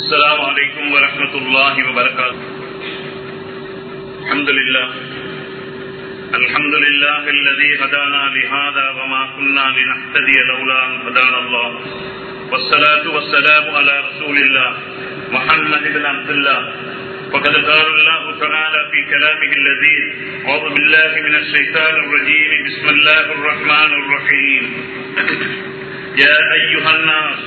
السلام عليكم ورحمة الله وبركاته. الحمد لله الذي هدانا لهذا وما كنا لنهتدي لولا أن هدانا الله والصلاة والسلام على رسول الله محمد بن عبد الله. فقد قال الله تعالى في كلامه اللذيذ: أعوذ بالله من الشيطان الرجيم، بسم الله الرحمن الرحيم. يا أيها الناس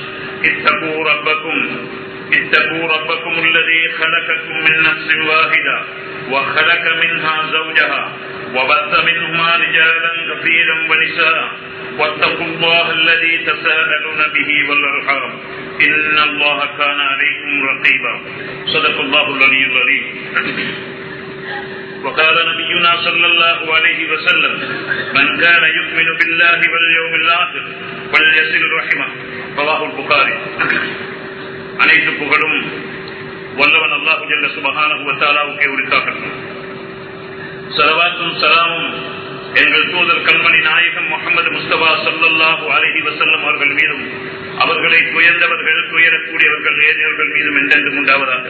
اتقوا ربكم الذي خلقكم من نفس واحدة وخلق منها زوجها وبث منهما رجالا كثيرا ونساء واتقوا الله الذي تساءلون به والأرحام إن الله كان عليكم رقيبا. صدق الله العلي العظيم. وقال نبينا صلى الله عليه وسلم: من كان يؤمن بالله واليوم الآخر فليصل رحمه. رواه البخاري. அனைத்து புகழும் வல்லவன் அல்லாஹ் ஜல்ல சுப்ஹானஹு வ தஆலாவுக்கே உரித்தாகட்டும். ஸலவாத்தும் ஸலாமும் எங்கள் தூதர் கண்மணி நாயகம் முஹம்மது முஸ்தபா ஸல்லல்லாஹு அலைஹி வஸல்லம் அவர்கள் மீதும், அவர்களை துயர்ந்தவர்கள், துயரக்கூடியவர்கள் ஏனையவர்கள் மீதும் என்றென்றும் உண்டாவதாக.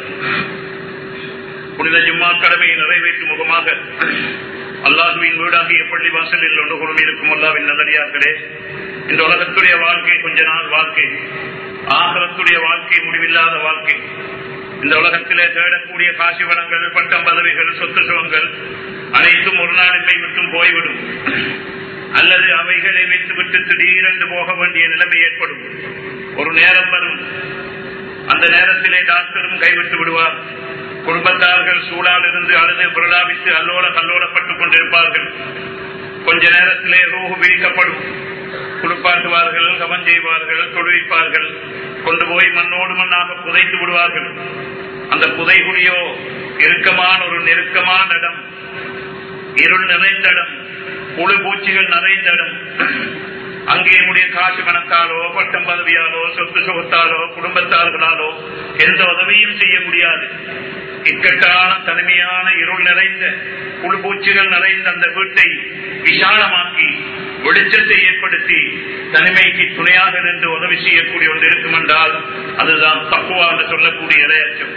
புனித ஜும்மா கடமையை நிறைவேற்றும் முகமாக அல்லாஹுவின் வீடாகிய பள்ளி வாசலில் ஒன்று கூடும் இருக்கும் அல்லாஹ்வின் நல்லடியார்களே, இந்த உலகத்துடைய வாழ்க்கை கொஞ்ச நாள் வாழ்க்கை, ஆகிரத்துடைய வாழ்க்கை முடிவில்லாத வாழ்க்கை. இந்த உலகத்திலே தேடக்கூடிய காசி வளங்கள், பட்டம் பதவிகள், சொத்து சுகங்கள் அனைத்தும் ஒரு நாளின்மை விட்டும் போய்விடும், அல்லது அவைகளை வைத்துவிட்டு திடீரென்று போக வேண்டிய நிலைமை ஏற்படும். ஒரு நேரம் வரும், அந்த நேரத்திலே டாக்டரும் கைவிட்டு விடுவார். குடும்பத்தார்கள் சூழால் இருந்து அழுது பிரலாபித்து கல்லோலப்பட்டுக் கொண்டிருப்பார்கள். கொஞ்ச நேரத்திலே ரூஹு வீழ்க்கப்படும். குளிப்பாட்டுவார்கள், கவன் செய்வார்கள், தொழுவிப்பார்கள், கொண்டு போய் மண்ணோடு மண்ணாக புதைத்து விடுவார்கள். அந்த புதைகுடியோ இறுக்கமான ஒரு நெருக்கமான இடம், இருள் நிறைந்த இடம், புழு பூச்சிகள் நிறைந்த இடம். அங்கே என்னுடைய காசு கணக்காலோ, பட்டம் பதவியாலோ, சொத்து சுகத்தாலோ, குடும்பத்தார்களாலோ எந்த உதவியும் செய்ய முடியாது. இக்கட்டான தனிமையான இருள் நிறைந்த புழு பூச்சிகள் நிறைந்த அந்த வீட்டை விசாலமாக்கி வெளிச்சத்தை ஏற்படுத்தி தனிமைக்கு துணையாக நின்று உதவி செய்யக்கூடிய ஒன்று இருக்கும் என்றால் அதுதான் தக்வா என்று சொல்லக்கூடிய இரையச்சம்.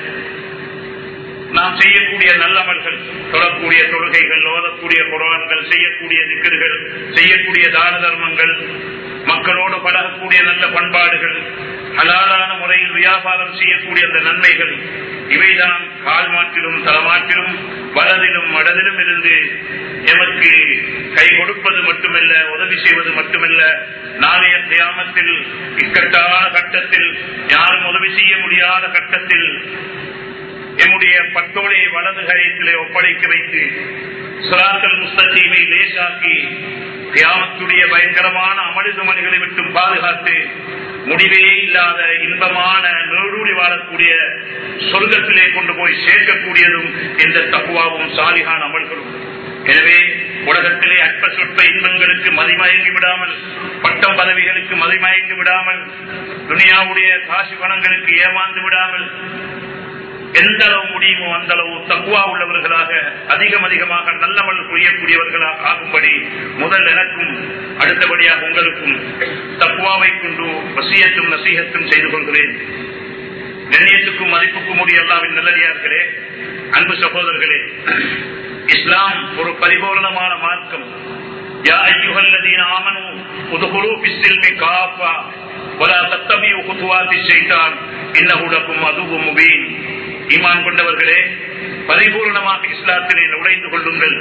நாம் செய்யக்கூடிய நல்லமல்கள், தொழக்கூடிய தொழுகைகள், ஓதக்கூடிய குர்ஆன்கள், செய்யக்கூடிய திக்ர்கள், செய்யக்கூடிய தான தர்மங்கள், மக்களோடு பழகக்கூடிய நல்ல பண்பாடுகள், ஹலாலான முறையில் வியாபாரம் செய்யக்கூடிய அந்த நன்மைகள், இவைதான் கால் மாற்றிலும் தலமாற்றிலும் வலதிலும் மடதிலும் இருந்து எமக்கு கை கொடுப்பது மட்டுமல்ல, உதவி செய்வது மட்டுமல்ல, நாளைய கியாமத்தில் இக்கட்டான கட்டத்தில், யாரும் உதவி செய்ய முடியாத கட்டத்தில் என்னுடைய பட்டோலையை வலது கரைத்திலே ஒப்படைக்க வைத்து சிராத்தல் முஸ்தகீமை லேசாக்கி கியாமத்துடைய பயங்கரமான அமளிதுமணிகளை விட்டு பாதுகாத்து முடிவே இல்லாத இன்பமான நீடூழி வாழக்கூடிய சொர்க்கத்திலே கொண்டு போய் சேர்க்கக்கூடியதும் இந்த தக்வாவும் சாலிகான அமல்களும். எனவே உலகத்திலே அற்ப சொற்ப இன்பங்களுக்கு மதிமயங்கி விடாமல், பட்டம் பதவிகளுக்கு மதிமயங்கி விடாமல், துனியாவுடைய காசு பணங்களுக்கு ஏமாந்து விடாமல், எந்த அளவு முடியுமோ அந்த அளவு தக்வா உள்ளவர்களாக அதிகமாக நல்லமல் புரியக்கூடியவர்களாக ஆகும்படி முதல் எனக்கும் அடுத்தபடியாக உங்களுக்கும் தக்வாவை கொண்டு வசியத்தும் நசீகத்தும் செய்து கொள்கிறேன். கண்ணியத்துக்கும் மதிப்புக்கும் உரிய அல்லாஹ்வின் நல்லடியார்களே, அன்பு சகோதரர்களே, இஸ்லாம் ஒரு பரிபூர்ணமான மார்க்கம். யா அய்யுஹல்லதீன ஆமனூ உதுகுலூ ஃபிஸ்ஸில்மி காஃபா வலா தத்தபிஉ குதுவாத்திஷ் ஷைத்தான் இன்னஹு லகும் அதுவ்வும் முபீன். ஈமான் கொண்டவர்களே, பரிபூர்ணமாக இஸ்லாத்திலே நுழைந்து கொள்ளுங்கள்.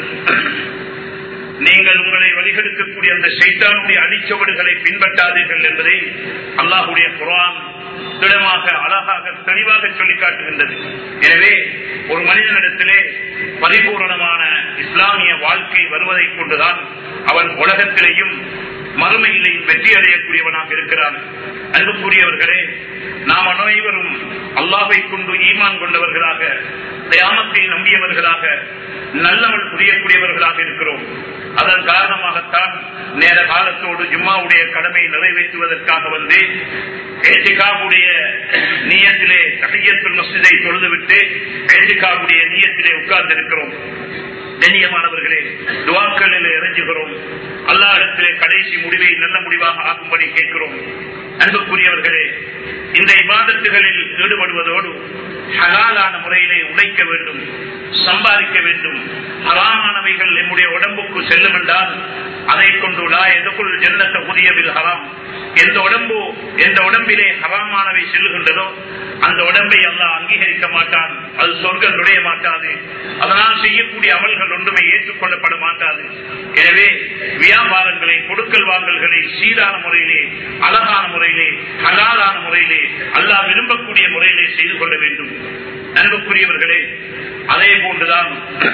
நீங்கள் உங்களை வழிகெடுக்கக்கூடிய அந்த ஷைத்தானுடைய அடிச்சவடுகளை பின்பற்றாதீர்கள் என்பதை அல்லாஹ்வுடைய குர்ஆன் திடமாக, அழகாக, தெளிவாக சொல்லி காட்டுகின்றது. எனவே ஒரு மனிதனிடத்திலே பரிபூர்ணமான இஸ்லாமிய வாழ்க்கை வருவதை கொண்டுதான் அவன் உலகத்திலேயும் மறுமையிலேயும் வெற்றி அடையக்கூடியவனாக இருக்கிறான். அன்புக்குரியவர்களே, நாம் அனைவரும் அல்லாஹ்வை கொண்டு ஈமான் கொண்டவர்களாக, கியாமத்தை நம்பியவர்களாக, நல்லவள் புரியக்கூடியவர்களாக இருக்கிறோம். அதன் காரணமாகத்தான் நேர காலத்தோடு ஜும்மாவுடைய கடமை நிறைவேற்றுவதற்காக வந்து ஏத்திகாவுடைய நியத்திலே தஹிய்யத்துல் மஸ்ஜிதை தொழுதுவிட்டு ஏத்திகாவுடைய நியத்திலே உட்கார்ந்து இருக்கிறோம். கண்ணியமானவர்களே, துஆக்களிலே இறைஞ்சுகிறோம். அல்லாஹ்விடத்திலே கடைசி முடிவை நல்ல முடிவாக ஆக்கும்படி கேட்கிறோம். அன்புக்குரியவர்களே, இந்த இபாதத்துகளில் ஈடுபடுவதோடு ஹலாலான முறையிலே உழைக்க வேண்டும், சம்பாதிக்க வேண்டும். ஹராமானவைகள் நம்முடைய உடம்புக்கு செல்லும் என்றால் அதை கொண்டு லா எதுக்குள் ஜன்னத்த புதியவில் ஹராம், எந்த உடம்பிலே ஹராமானவை செல்லுகின்றதோ அந்த உடம்பை அல்லாஹ் அங்கீகரிக்க மாட்டான், அது சொர்க்கம் நுழைய மாட்டாது. அதனால் செய்யக்கூடிய அமல்கள் ஒன்றுமே ஏற்றுக்கொள்ளப்பட மாட்டாது. எனவே வியாபாரங்களை, கொடுக்கல் வாங்கல்களை சீரான முறையிலே, அழகான முறையிலே, ஹலாலான முறையிலே, அல்லாஹ் விரும்பக்கூடிய முறையிலே செய்து கொள்ள வேண்டும். அன்புக்குரியவர்களே, அதே போன்றுதான்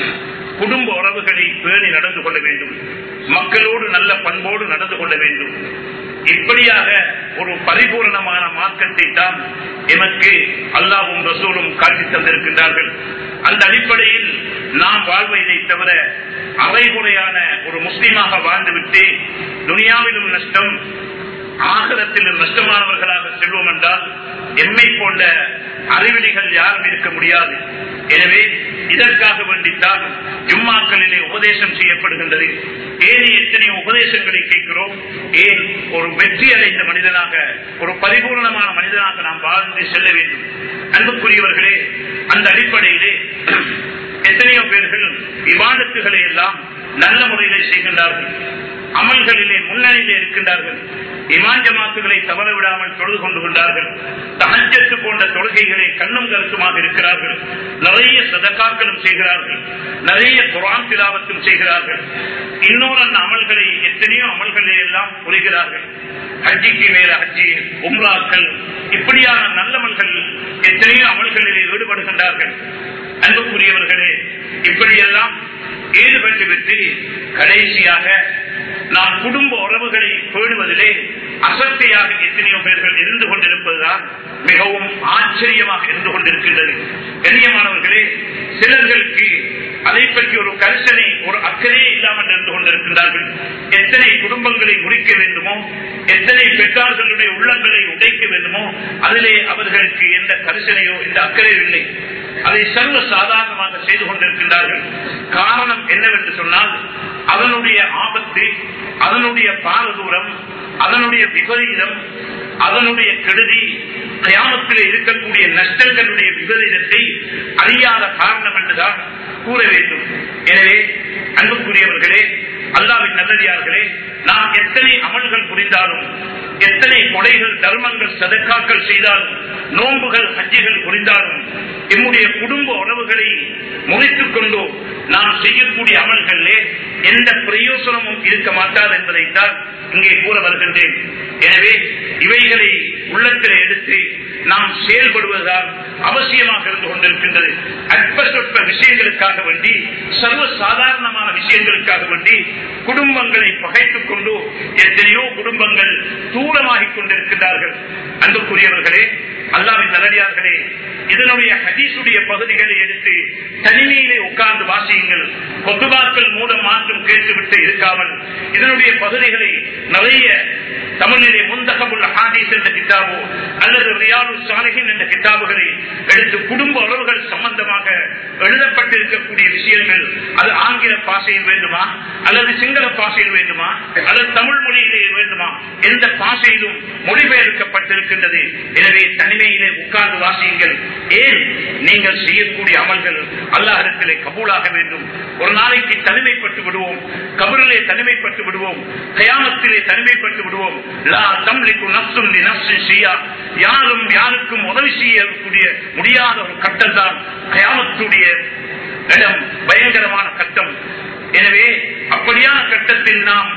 குடும்ப உறவுகளை பேணி நடந்து கொள்ள வேண்டும், மக்களோடு நல்ல பண்போடு நடந்து கொள்ள வேண்டும். இப்படியாக ஒரு பரிபூர்ணமான மார்க்கத்தை தான் எமக்கு அல்லாஹ்வும் ரசூலும் காட்டி தந்திருக்கின்றார்கள். அந்த அடிப்படையில் நாம் வாழ்வதை தவிர அரைகுறையான ஒரு முஸ்லீமாக வாழ்ந்துவிட்டு துனியாவிலும் நஷ்டம், ஆகிரத்திலும் நஷ்டமானவர்களாக செல்வோம் என்றால் எம்மை போன்ற அறிவிலிகள் யாரும் இருக்க முடியாது. எனவே இதற்காக வேண்டித்தான் ஜும்மாக்களிலே உபதேசம் செய்யப்படுகின்றது. ஏன் எத்தனை உபதேசங்களை கேட்கிறோம்? ஏன் ஒரு வெற்றி அடைந்த மனிதனாக, ஒரு பரிபூர்ணமான மனிதனாக நாம் வாழ்ந்து செல்ல வேண்டும். அன்புக்குரியவர்களே, அந்த அடிப்படையிலே எத்தனையோ பேர்கள் இபாதத்துகளை எல்லாம் நல்ல முறையிலே செய்கின்றார்கள், அமல்களிலே முன்னணியிலே இருக்கின்றார்கள், இமாம் ஜமாத்துகளை தவற விடாமல் தொழுது கொண்டு கொண்டார்கள், தஹஜ்ஜத் போன்ற தொழுகைகளை கண்ணும் கருத்துமாக இருக்கிறார்கள், நிறைய சதகாக்களும் செய்கிறார்கள், நிறைய குர்ஆன் திலாவத்தும் செய்கிறார்கள், இன்னொரு அமல்களை எத்தனையோ அமல்களை எல்லாம் புரிகிறார்கள். ஹஜ்ஜிக்கு மேல ஹஜ்ஜி, உம்ராக்கள், இப்படியான நல்லமல்கள் எத்தனையோ அமல்களிலே ஈடுபடுகின்றார்கள். அன்புக்குரியவர்களே, இப்படியெல்லாம் ஈடுபட்டு விட்டு கடைசியாக நாம் குடும்ப உறவுகளை பேணுவதிலே அசட்டையாக எத்தனையோ பேர்கள் இருந்து கொண்டிருப்பதுதான் மிகவும் ஆச்சரியமாக இருந்து கொண்டிருக்கின்றது. கண்ணியமானவர்களே, சிலர்களுக்கு அதை பற்றி ஒரு கரிசனை, ஒரு அக்கறையே இல்லாமல் இருந்து கொண்டிருக்கின்றார்கள். எத்தனை குடும்பங்களை முறிக்க வேண்டுமோ, எத்தனை பெற்றார்களுடைய உள்ளங்களை உடைக்க வேண்டுமோ, அதிலே அவர்களுக்கு எந்த கரிசனையோ எந்த அக்கறையோ இல்லை. அதை சர்வ சாதாரணமாக செய்து கொண்டிருக்கின்றார்கள். காரணம் என்னவென்று சொன்னால், அதனுடைய ஆபத்து, அதனுடைய பாரதூரம், அதனுடைய விபரீதம், அதனுடைய கெடுதி, கியாமத்திலே இருக்கக்கூடிய நஷ்டங்களுடைய விபரீதத்தை அறியாத காரணம் என்றுதான் கூற வேண்டும். எனவே அன்புக்குரியவர்களே, அல்லாஹ்வின் நல்லடியார்களே, நாம் எத்தனை அமல்கள் புரிந்தாலும், எத்தனை கொடைகள், தர்மங்கள், சதக்காக்கள் செய்தாலும், நோன்புகள், ஹஜ்ஜுகள் புரிந்தாலும், நம்முடைய குடும்ப உறவுகளை முறித்துக் கொண்டோ நாம் செய்யக்கூடிய அமல்களிலே எந்த பிரயோசனமும் இருக்க மாட்டாது என்பதைத்தான் இங்கே கூற வருகின்றேன். எனவே இவைகளை உள்ளத்திலே எடுத்து நாம் செயல்படுவதுதான் அவசியமாக இருந்து கொண்டிருக்கின்றது. அற்ப சொற்ப விஷயங்களுக்காக வேண்டி, சர்வ சாதாரணமான விஷயங்களுக்காக வேண்டி குடும்பங்களை பகைத்துக் கொண்டு எத்தனையோ குடும்பங்கள் தூரமாகிக் கொண்டிருக்கின்றார்கள். அன்புக்குரியவர்களே, அல்லாஹ்வின் நல்லடியார்களே, இதனுடைய ஹதீஸுடைய பகுதிகளை எடுத்து தனிமையிலே உட்கார்ந்து வாசியுங்கள். கொத்துபாக்கள் மூலம் மாற்றம் கேட்டுவிட்டு இருக்காமல் இதனுடைய பகுதிகளை நிறைய தமிழிலே முந்தகபுல் ஹதீஸ் என்ற கிதாபோ அல்லது ரியாலுஸ் சாலிஹீன் என்ற கிதாபுகளை எடுத்து குடும்ப உறவுகள் சம்பந்தமாக எழுதப்பட்டிருக்கக்கூடிய விஷயங்கள், அது ஆங்கில பாஷையில் வேண்டுமா அல்லது சிங்கள பாஷையில் வேண்டுமா அல்லது தமிழ் மொழியிலே வேண்டுமா, எந்த பாஷையிலும் மொழிபெயர்க்கப்பட்டிருக்கின்றது. எனவே தனிமையிலே உட்கார்ந்து வாசியுங்கள். ஏன் நீங்கள் செய்யக்கூடிய அமல்கள் அல்லாஹ்விடத்திலே கபூலாக வேண்டும். ஒரு நாளைக்கு தனிமைப்பட்டு விடுவோம், கபரிலே தனிமைப்பட்டு விடுவோம், கியாமத்திலே தனிமைப்பட்டு விடுவோம். லா தம்லிகு நஃப்ஸுன் லினஃப்ஸின் ஷைஆ, யாரும் யாருக்கும் உதவி செய்யக்கூடிய முடியாத ஒரு கட்டம் தான் கியாமத்துடைய இடம், பயங்கரமான கட்டம். எனவே அப்படியான கட்டத்தில் நாம்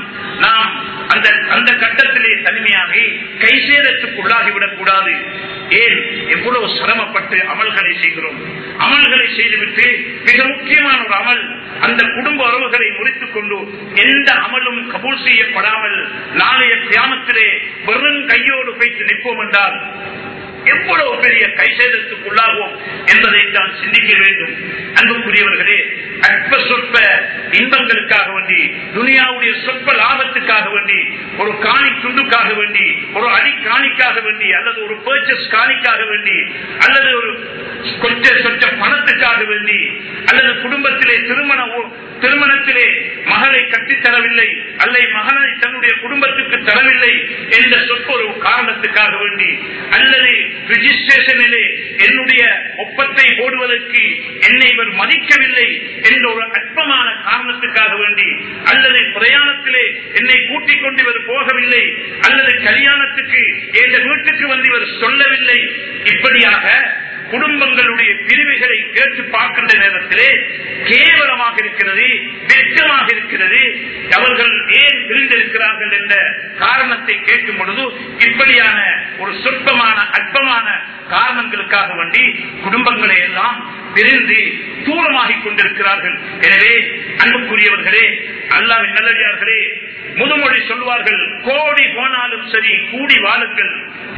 அந்த கட்டத்திலே தனிமையாகி கைசேதத்துக்குள்ளாகிவிடக் கூடாது. ஏன் எவ்வளவு சிரமப்பட்டு அமல்களை செய்கிறோம். அமல்களை செய்துவிட்டு மிக முக்கியமான ஒரு அமல், அந்த குடும்ப உறவுகளை முறித்துக் கொண்டு எந்த அமலும் கபூல் செய்யப்படாமல் நாளைய கியாமத்திலே வெறும் கையோடு வைத்து நிற்போம் என்றால் எவ்வளவு பெரிய கைசேதத்துக்குள்ளாகும் என்பதைத்தான் சிந்திக்க வேண்டும். அன்புக்குரியவர்களே, அற்ப சொற்ப இன்பங்களுக்காக வேண்டி, துனியாவுடைய சொற்ப லாபத்துக்காக வேண்டி, ஒரு காணி துண்டுக்காக வேண்டி, ஒரு அடி காணிக்காக வேண்டி, அல்லது ஒரு பர்ச்சேஸ் காணிக்காக வேண்டி, அல்லது ஒரு சொச்ச பணத்துக்காக வேண்டி, அல்லது குடும்பத்திலே திருமணத்திலே மகளை கட்டித்தரவில்லை, அல்லது மகனை தன்னுடைய குடும்பத்துக்கு தரவில்லை என்ற சொற்பொரு காரணத்துக்காக வேண்டி, அல்லது ரிஜிஸ்ட்ரேஷனிலே என்னுடைய ஒப்பத்தை போடுவதற்கு என்னை இவர் மதிக்கவில்லை என்ற ஒரு அற்பமான காரணத்துக்காக வேண்டி, அல்லது பிரயாணத்திலே என்னை கூட்டிக் கொண்டு இவர் போகவில்லை, அல்லது கல்யாணத்துக்கு என்ற வீட்டுக்கு வந்து இவர் சொல்லவில்லை, இப்படியாக குடும்பங்களுடைய பிரிவுகளை கேட்டு பார்க்கின்ற நேரத்திலே கேவலமாக இருக்கிறது, வெட்கமாக இருக்கிறது. அவர்கள் ஏன் பிரிந்திருக்கிறார்கள் என்ற காரணத்தை கேட்கும் பொழுது இப்படியான ஒரு சொற்பமான அற்பமான காரணங்களுக்காக வேண்டி குடும்பங்களை எல்லாம் பிரிந்து தூரமாகிக் கொண்டிருக்கிறார்கள். எனவே அன்புக்குரியவர்களே, அல்லாஹ்வின் நல்லடியார்களே, முதுமொழி சொல்வார்கள், கோடி போனாலும் சரி கூடி வாழுங்கள்.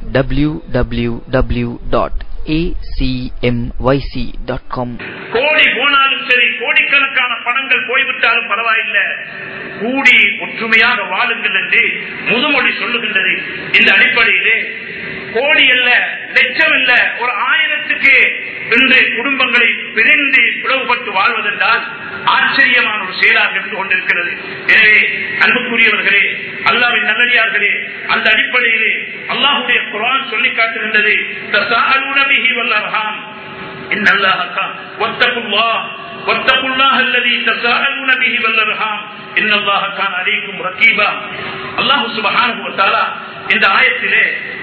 www.acmyc.com கோடி போனாலும் சரி, கோடிக்கணக்கான பணங்கள் போய்விட்டாலும் பரவாயில்லை, கூடி ஒற்றுமையாக வாழுங்கள் என்று முதுமொழி சொல்லுகின்றது. இந்த அடிப்படையிலே கோடி அல்ல, லட்சம் இல்ல, ஒரு 1000க்கு இன்று குடும்பங்களை பிரிந்து பிளவுபட்டு வாழ்வதென்றால் ஆச்சரியமான ஒரு செயலாக இருந்து கொண்டிருக்கிறது. எனவே அன்புக்குரியவர்களே, அல்லாஹ்வின் நல்லடியார்களே, அந்த அடிப்படையிலே அல்லாஹ்வுடைய குர்ஆன் சொல்லி காட்டுகின்றது, தஸாஅலூன பிஹி வல் அர்ஹாம் இன்னல்லாஹ வத்தகுல்லாஹ அல்லதி தஸாஅலூன பிஹி வல் அர்ஹாம் இன்னல்லாஹ கான அலைக்கும் ரகீபா. அல்லாஹ் சுப்ஹானஹு வ தஆலா இந்த ஆயத்திலே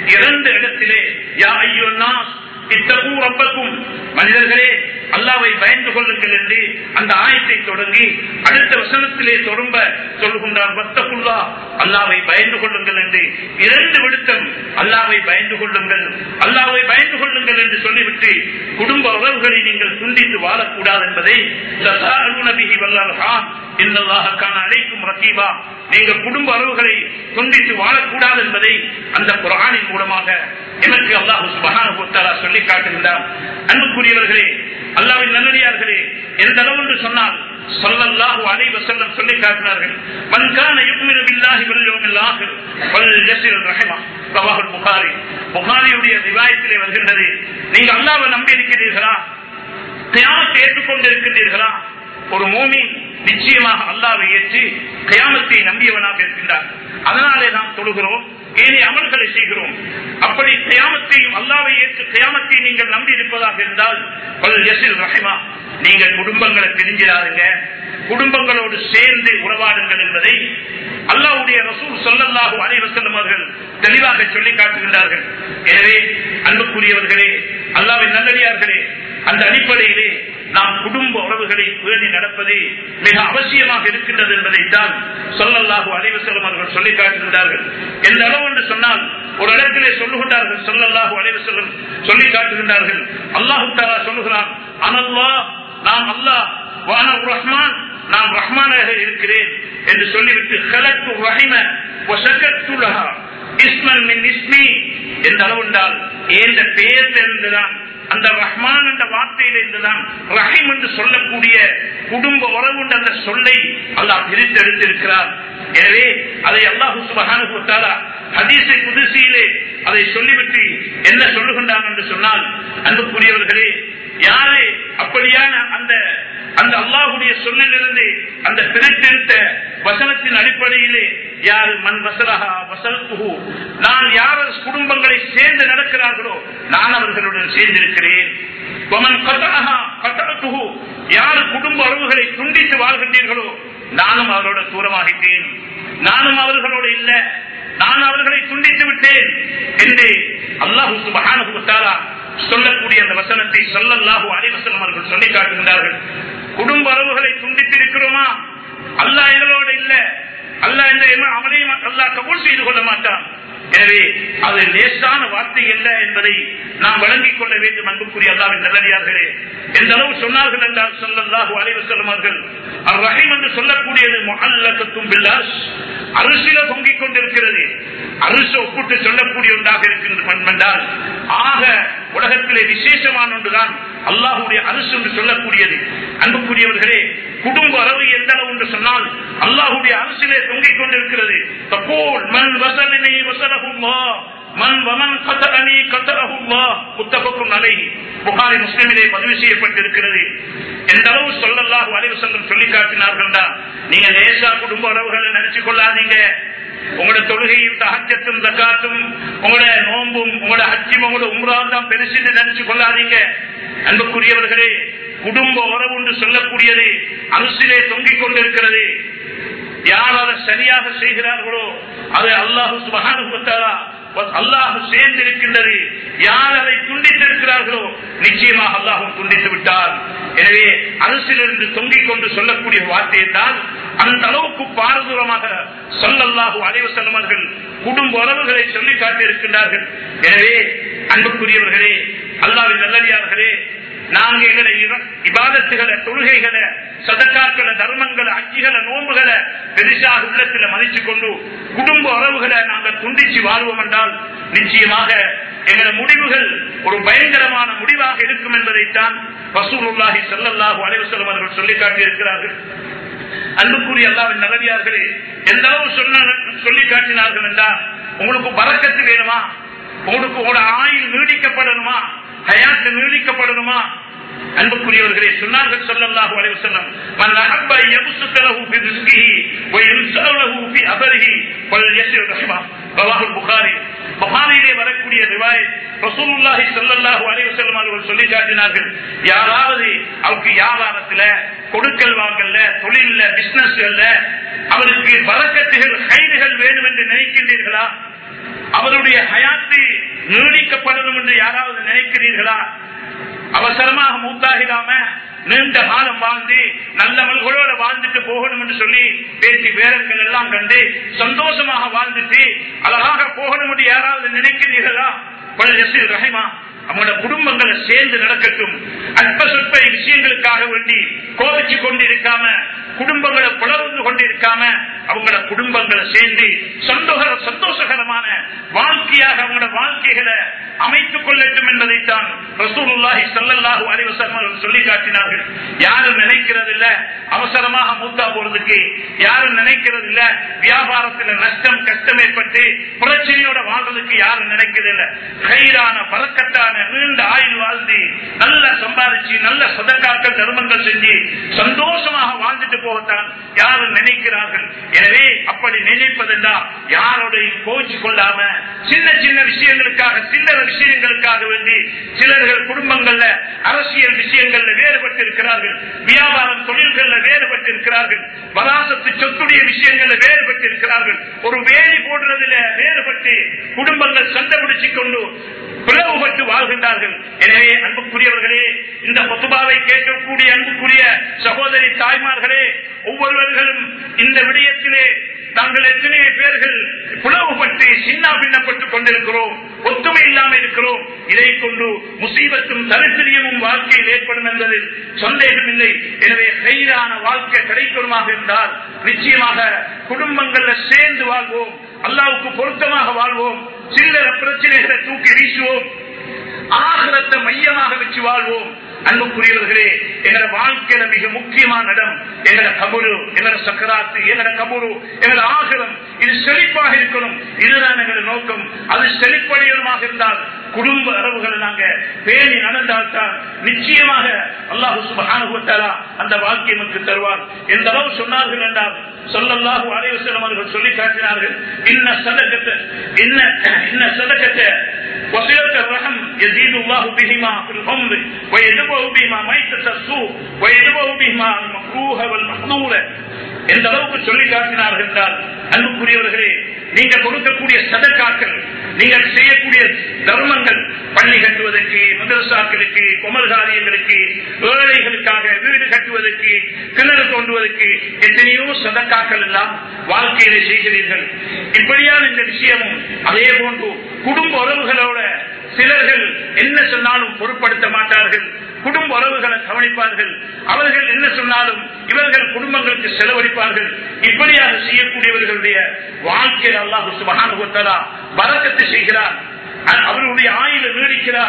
2 இடத்திலே யா அய்யுன் நாஸ் இத்தகு ரப்பக்கும், மனிதர்களே அல்லாஹ்வை பயந்து கொள்ளுங்கள் என்று அந்த ஆயத்தை தொடங்கி அடுத்த வசனத்திலே தொடம்ப சொல்லுகின்றார், வத்தகுல்லா, அல்லாஹ்வை பயந்து கொள்ளுங்கள் என்று 2 விடுத்தம் அல்லாஹ்வை பயந்து கொள்ளுங்கள், அல்லாஹ்வை பயந்து கொள்ளுங்கள் என்று சொல்லிவிட்டு குடும்ப உறவுகளை நீங்கள் துண்டித்து வாழக்கூடாது என்பதை தஸாஅலூன பிஹி வல் அர்ஹாம் இன்னல்லாஹ கான அலைக்கும் ரகீபா, நீங்கள் குடும்ப உறவுகளை துண்டித்து வாழக்கூடாது என்பதை அந்த குர்ஆனின் மூலமாக எனக்கு அல்லாஹ் சுப்ஹானஹு வ தஆலா சொல்லி காட்டுகின்றார். அன்புக்குரியவர்களே, அல்லாஹ்வின் நல்லடியார்களே, எந்த அளவு என்று சொன்னால் ஸல்லல்லாஹு அலைஹி வஸல்லம் சொல்லி காட்டினார்கள், மன் கான யுமினு பில்லாஹி வல் யௌமில் ஆகிர் வல்யஸில் ரஹிமா. ரவாஹுல் புகாரி, புகாரியுடைய ரிவாயத்திலே வருகின்றது, நீங்க அல்லாஹ்வை நம்பி இருக்கிறீர்களா, கியாமத்தை ஏற்றுக்கொண்டிருக்கிறீர்களா? ஒரு மூமின் நிச்சயமாக அல்லாஹ்வை ஏற்று கியாமத்தை நம்பியவனாக இருக்கின்றார். அதனாலே நாம் தொழுகிறோம், ஏனைய அமல்களை செய்கிறோம். அப்படி கியாமத்தையும் அல்லாஹ்வை ஏற்று கியாமத்தை நீங்கள் நம்பி இருப்பதாக இருந்தால் வல்யஸில் ரஹிமா, நீங்கள் குடும்பங்களை பிரிஞ்சிடாதுங்க, குடும்பங்களோடு சேர்ந்து உறவாடுங்கள் என்பதை அல்லாஹ்வுடைய ரசூல் ஸல்லல்லாஹு அலைஹி வஸல்லம் அவர்கள் தெளிவாக சொல்லி காட்டுகின்றார்கள். எனவே அன்புக்குரியவர்களே, அல்லாஹ்வின் நல்லடியார்களே, அந்த அடிப்படையிலே நாம் குடும்ப உறவுகளை பேணி நடப்பது மிக அவசியமாக இருக்கின்றது என்பதைத்தான் ஸல்லல்லாஹு அலைஹி வஸல்லம் அவர்கள் சொல்லி காட்டுகின்றார்கள். எந்த அளவு என்று சொன்னால் ஒரு இடத்திலே சொல்லுகின்றார்கள், ஸல்லல்லாஹு அலைஹி வஸல்லம் சொல்லி காட்டுகின்றார்கள், அல்லாஹ் தஆலா சொல்லுகிறான், அனல்லாஹ், நான் அல்லாஹ், வஅனர் ரஹ்மான், நான் ரஹ்மானாக இருக்கிறேன் என்று சொல்லிவிட்டு خلقت الرحم وسكت لها اسما من اسمي என்ற அளவு என்றால் என்ற பெயரில் இருந்துதான், அந்த ரஹ்மான் என்ற வார்த்தையில் இருந்துதான் ரஹீம் என்று சொல்லக்கூடிய குடும்ப உறவு அந்த சொல்லை அல்லாஹ் பிரித்து எடுத்திருக்கிறார். எனவே அதை அல்லாஹ் சுப்ஹானஹு வ தஆலா ஹதீஸை குதுஸியிலே அதை சொல்லிவிட்டு என்ன சொல்லுகின்றான் என்று சொன்னால், அன்புக்குரியவர்களே, யாரே அப்படியான அந்த அந்த அல்லாஹ்வுடைய சொல்லிலிருந்து அந்த பிரித்தெடுத்த வசனத்தின் அடிப்படையிலே யார் மன் வசலஹா வசல்துஹு, நான் யார் குடும்பங்களை சேர்ந்து நடக்கிறார்களோ நான் அவர்களுடன் சேர்ந்திருக்கிறேன். வமன் கதஹா கததுஹு, யார் குடும்ப உறவுகளை துண்டித்து வாழ்கின்றீர்களோ நானும் அவரோட தூரமாகிட்டேன், நானும் அவர்களோடு இல்ல, நான் அவர்களை துண்டித்து விட்டேன் என்று அல்லாஹ் சுப்ஹானஹு வ தஆலா சொல்லக்கூடிய அந்த வசனத்தை ஸல்லல்லாஹு அலைஹி வஸல்லம் அவர்கள் சொல்லி காட்டுகின்றார்கள். குடும்ப உறவுகளை துண்டித்திருக்கிறோமா? அல்லாஹ் எங்களோடு இல்ல, அல்லாஹ் என்ற அமலையும் அல்லாஹ் கபூல் செய்து கொள்ள மாட்டான். எனவே அது லேசான வார்த்தை அல்ல என்பதை நாம் வழங்கிக் கொள்ள வேண்டும். அன்புக்குரிய அல்லாஹ்வின் நல்லடியார்களே, எந்த அளவு சொன்னார்கள் என்றால் ஸல்லல்லாஹு அலைஹி வஸல்லம் அவர்கள் அர்-ரஹீம் என்று சொல்லக்கூடியது முஅல்லகத்தும் பில்-அர்ஷ், அர்ஷில தொங்கிக் கொண்டிருக்கிறது. அர்ஷை ஒப்பிட்டு சொல்லக்கூடிய ஒன்றாக இருக்கின்றால் ஆக உலகத்திலே விசேஷமான ஒன்றுதான் அல்லாஹ்வுடைய அர்ஷ் என்று சொல்லக்கூடியது. அன்புக்குரியவர்களே, குடும்ப உறவு எந்த அளவு என்று சொன்னால் அல்லாஹ்வுடைய அர்ஷிலே தொங்கிக் கொண்டிருக்கிறது. தகூல் மன் வஸலனி வஸலஹுல்லாஹ் மன் வமன் கதஅனி கதஅஹுல்லாஹ் முத்தஃபக்குன் அலைஹி, புகாரி முஸ்லிமிலே பதிவு செய்யப்பட்டிருக்கிறது. எந்த அளவு ஸல்லல்லாஹு அலைஹி வஸல்லம் சொல்லி காட்டினார்கள். நீங்க லேசா குடும்ப உறவுகளை நினைச்சு கொள்ளாதீங்க. உங்களோட தொழுகையும் தஹஜ்ஜத்தும் ஜகாத்தும் உங்களோட நோன்பும் உங்களோட ஹஜ்ஜும் உங்களோட உம்ராவும் தான் பெருசுன்னு நினைச்சு கொள்ளாதீங்க. அன்புக்குரியவர்களே, குடும்ப உறவு என்று சொல்லக்கூடியது அரசிலே தொங்கிக் கொண்டிருக்கிறது. யார் அதை சரியாக செய்கிறார்களோ அது அல்லாஹ் சுப்ஹானஹு வ தஆலா அல்லாஹ் சேர்ந்திருக்கின்றது. யார் அதை துண்டித்திருக்கிறார்களோ நிச்சயமாக அல்லாஹும் துண்டித்து விட்டார். எனவே அரசிலிருந்து தொங்கிக் கொண்டு சொல்லக்கூடிய வார்த்தை தான் அந்த அளவுக்கு பாரதூரமாக ஸல்லல்லாஹு அலைஹி வஸல்லம் அவர்கள் குடும்ப உறவுகளை சொல்லி காட்டியிருக்கின்றார்கள். எனவே அன்புக்குரியவர்களே, அல்லாஹ்வின் நல்லடியார்களே, நாங்கள் எங்களை இபாதத்துகளை, தொழுகைகளை, சதக்காக்களை, தர்மங்களை, அஜ்ஜிகளை, நோன்புகளை பெரிசாக உள்ளத்தில் மதித்துக் கொண்டு குடும்ப உறவுகளை நாங்கள் துண்டிச்சு வாழ்வோம் என்றால் நிச்சயமாக எங்களது முடிவுகள் ஒரு பயங்கரமான முடிவாக இருக்கும் என்பதைத்தான் ரசூலுல்லாஹி ஸல்லல்லாஹு அலைஹி வஸல்லம் அவர்கள் சொல்லி காட்டியிருக்கிறார்கள். அன்புக்குரிய அல்லாஹ்வின் நல்லடியார்களே, எந்த அளவு சொல்லி காட்டினார்கள் என்றால், உங்களுக்கு பரக்கத்து வேணுமா, உங்களுக்கு உங்களோட ஆயுள் நீடிக்கப்படணுமா, ஹயாத்து நீடிக்கப்படணுமா? அன்புக்குரியவர்களே, சொன்னார்கள் ஸல்லல்லாஹு அலைஹி வஸல்லம், மன் அஹப்ப யப்சுத லஹு ஃபி ரிஸ்கிஹி வ யுன்ஸஅ லஹு ஃபி அபரிஹி ஃபல்யஸில் ரஹ்மா. ரவாஹுல் புகாரி. புகாரியிலே வரக்கூடிய ரிவாயத் ரசூலுல்லாஹி ஸல்லல்லாஹு அலைஹி வஸல்லம் அவர்கள் சொல்லி காட்டினார்கள், யாராவது அவருக்கு வியாபாரத்துல, கொடுக்கல் வாங்கல்ல, தொழில்ல, பிசினஸ்ல அவருக்கு பரக்கத்துகள், கைதுகள் வேணும் என்று நினைக்கின்றீர்களா? அவருடைய ஹயாத்து நீடிக்கப்படணும் என்று யாராவது நினைக்கிறீர்களா? அவசரமாக மூத்தாகிடாம நீண்ட காலம் வாழ்ந்து நல்லவர்களோட வாழ்ந்துட்டு போகணும் என்று சொல்லி பேச்சு பேரங்கள் எல்லாம் கண்டு சந்தோஷமாக வாழ்ந்துட்டு அழகாக போகணும் என்று யாராவது நினைக்கிறீர்களா? ரஹிமா, அவங்களோட குடும்பங்களை சேர்ந்து நடக்கட்டும். அற்ப சொற்ப விஷயங்களுக்காக வேண்டி கோபிச்சு கொண்டிருக்காம, குடும்பங்களை புலர்ந்து கொண்டிருக்காம அவங்களோட குடும்பங்களை சேர்ந்து சந்தோஷகரமான வாழ்க்கையாக அவங்களோட வாழ்க்கைகளை அமைத்துக் கொள்ளட்டும் என்பதைத்தான் ரசூலுல்லாஹி ஸல்லல்லாஹு அலைஹி வஸல்லம் சொல்லி காட்டினார்கள். யாரும் நினைக்கிறது இல்ல அவசரமாக மூத்தா போறதுக்கு, யாரும் நினைக்கிறது இல்ல வியாபாரத்தில் நஷ்டம் கஷ்டம் ஏற்பட்டு பிரச்சனையோட வாழ்றதுக்கு, யாரும் நினைக்கிறது இல்ல கைரான பறக்கத்தான நீண்ட ஆயுள் வாழ்ந்து நல்ல சம்பாதிச்சு நல்ல சதக்காக்கள் தர்மங்கள் செஞ்சு சந்தோஷமாக வாழ்ந்துட்டு போகத்தான் யாரும் நினைக்கிறார்கள். எனவே அப்படி நினைப்பதென்றா யாரோடையும் கோச்சு கொள்ளாம சின்ன சின்ன விஷயங்களுக்காக, சில்லற விஷயங்களுக்காக வேண்டி சிலர்கள் குடும்பங்கள்ல அரசியல் விஷயங்கள்ல வேறுபட்டு இருக்கிறார்கள், வியாபாரம் தொழில்கள்ல வேறுபட்டு இருக்கிறார்கள், வராசத்து சொத்துடைய விஷயங்கள்ல வேறுபட்டு இருக்கிறார்கள், ஒரு வேலி போடுறதுல வேறுபட்டு குடும்பங்கள் சண்டை பிடிச்சிக் கொண்டு பிளவுபட்டு வாழ்கின்றார்கள். எனவே அன்புக்குரியவர்களே, இந்த குத்துபாவை கேட்கக்கூடிய அன்புக்குரிய சகோதரி தாய்மார்களே, ஒவ்வொருவர்களும் இந்த விடயத்திலே நாங்கள் எத்தனை பேர்கள் பிளவுபட்டு சின்ன பின்னப்பட்டுக் கொண்டிருக்கிறோம், ஒத்துமை இல்லாமல் இருக்கிறோம். இதை கொண்டு முசீபத்தும் தரித்திரியமும் வாழ்க்கையில் ஏற்படும் என்பதில் சந்தேகம் இல்லை. எனவே கைரான வாழ்க்கை கிடைக்கணுமாக இருந்தால் நிச்சயமாக குடும்பங்கள்ல சேர்ந்து வாழ்வோம், அல்லாஹ்வுக்கு பொருத்தமாக வாழ்வோம், சில்லற பிரச்சனைகளை தூக்கி வீசுவோம், ஆகிரத்தை மையமாக வச்சு வாழ்வோம். அன்புக்குரியவர்களே, எங்களோட வாழ்க்கையில மிக முக்கியமான இடம் எங்களோட கபரு, எங்களோட சக்கராத்து, எங்களோட கபரு, எங்களோட ஆகிரம். இது செழிப்பாக இருக்கணும், இதுதான் எங்களோட நோக்கம். அது செழிப்படையமாக இருந்தால் குடும்ப உறவுகளை நாங்க பேணி நடந்தால்தான் நிச்சயமாக அல்லாஹ் சுப்ஹானஹு வ தஆலா அந்த வாழ்க்கையை நமக்கு தருவார். எந்த அளவு சொன்னார்கள் என்றால் ஸல்லல்லாஹு அலைஹி வஸல்லம் அவர்கள் சொல்லி காட்டினார்கள், இன்ன சதகத்தை وصلة الرحم يزيد الله بهما في العمر ويدبه بهما ميتة السوء ويدبه بهما المكروه والمحظور. எந்த அளவுக்கு சொல்லி காட்டினார்கள் என்றால் அன்புக்குரியவர்களே, நீங்க கொடுக்கக்கூடிய சதக்காக்கள், நீங்கள் செய்யக்கூடிய தர்மங்கள், பள்ளி கட்டுவதற்கு, மதரசாக்களுக்கு, குமர்காரியங்களுக்கு, ஏழைகளுக்காக வீடு கட்டுவதற்கு, கிணறு தோண்டுவதற்கு எத்தனையோ சதக்காக்கள் எல்லாம் வாழ்க்கையில செய்கிறீர்கள். இப்படியான இந்த விஷயமும் அதே போன்று குடும்ப உறவுகளோட சிலர்கள் என்ன சொன்னாலும் பொருட்படுத்த மாட்டார்கள், குடும்ப உறவுகளை கவனிப்பார்கள், அவர்கள் என்ன சொன்னாலும் இவர்கள் குடும்பங்களுக்கு செலவழிப்பார்கள். இப்படியாக செய்யக்கூடியவர்களுடைய வாழ்க்கையில் அல்லாஹ் சுப்ஹானஹு வ தஆலா பரக்கத்து செய்கிறார், அவருடைய ஆயுளை நீடிக்கிறார்,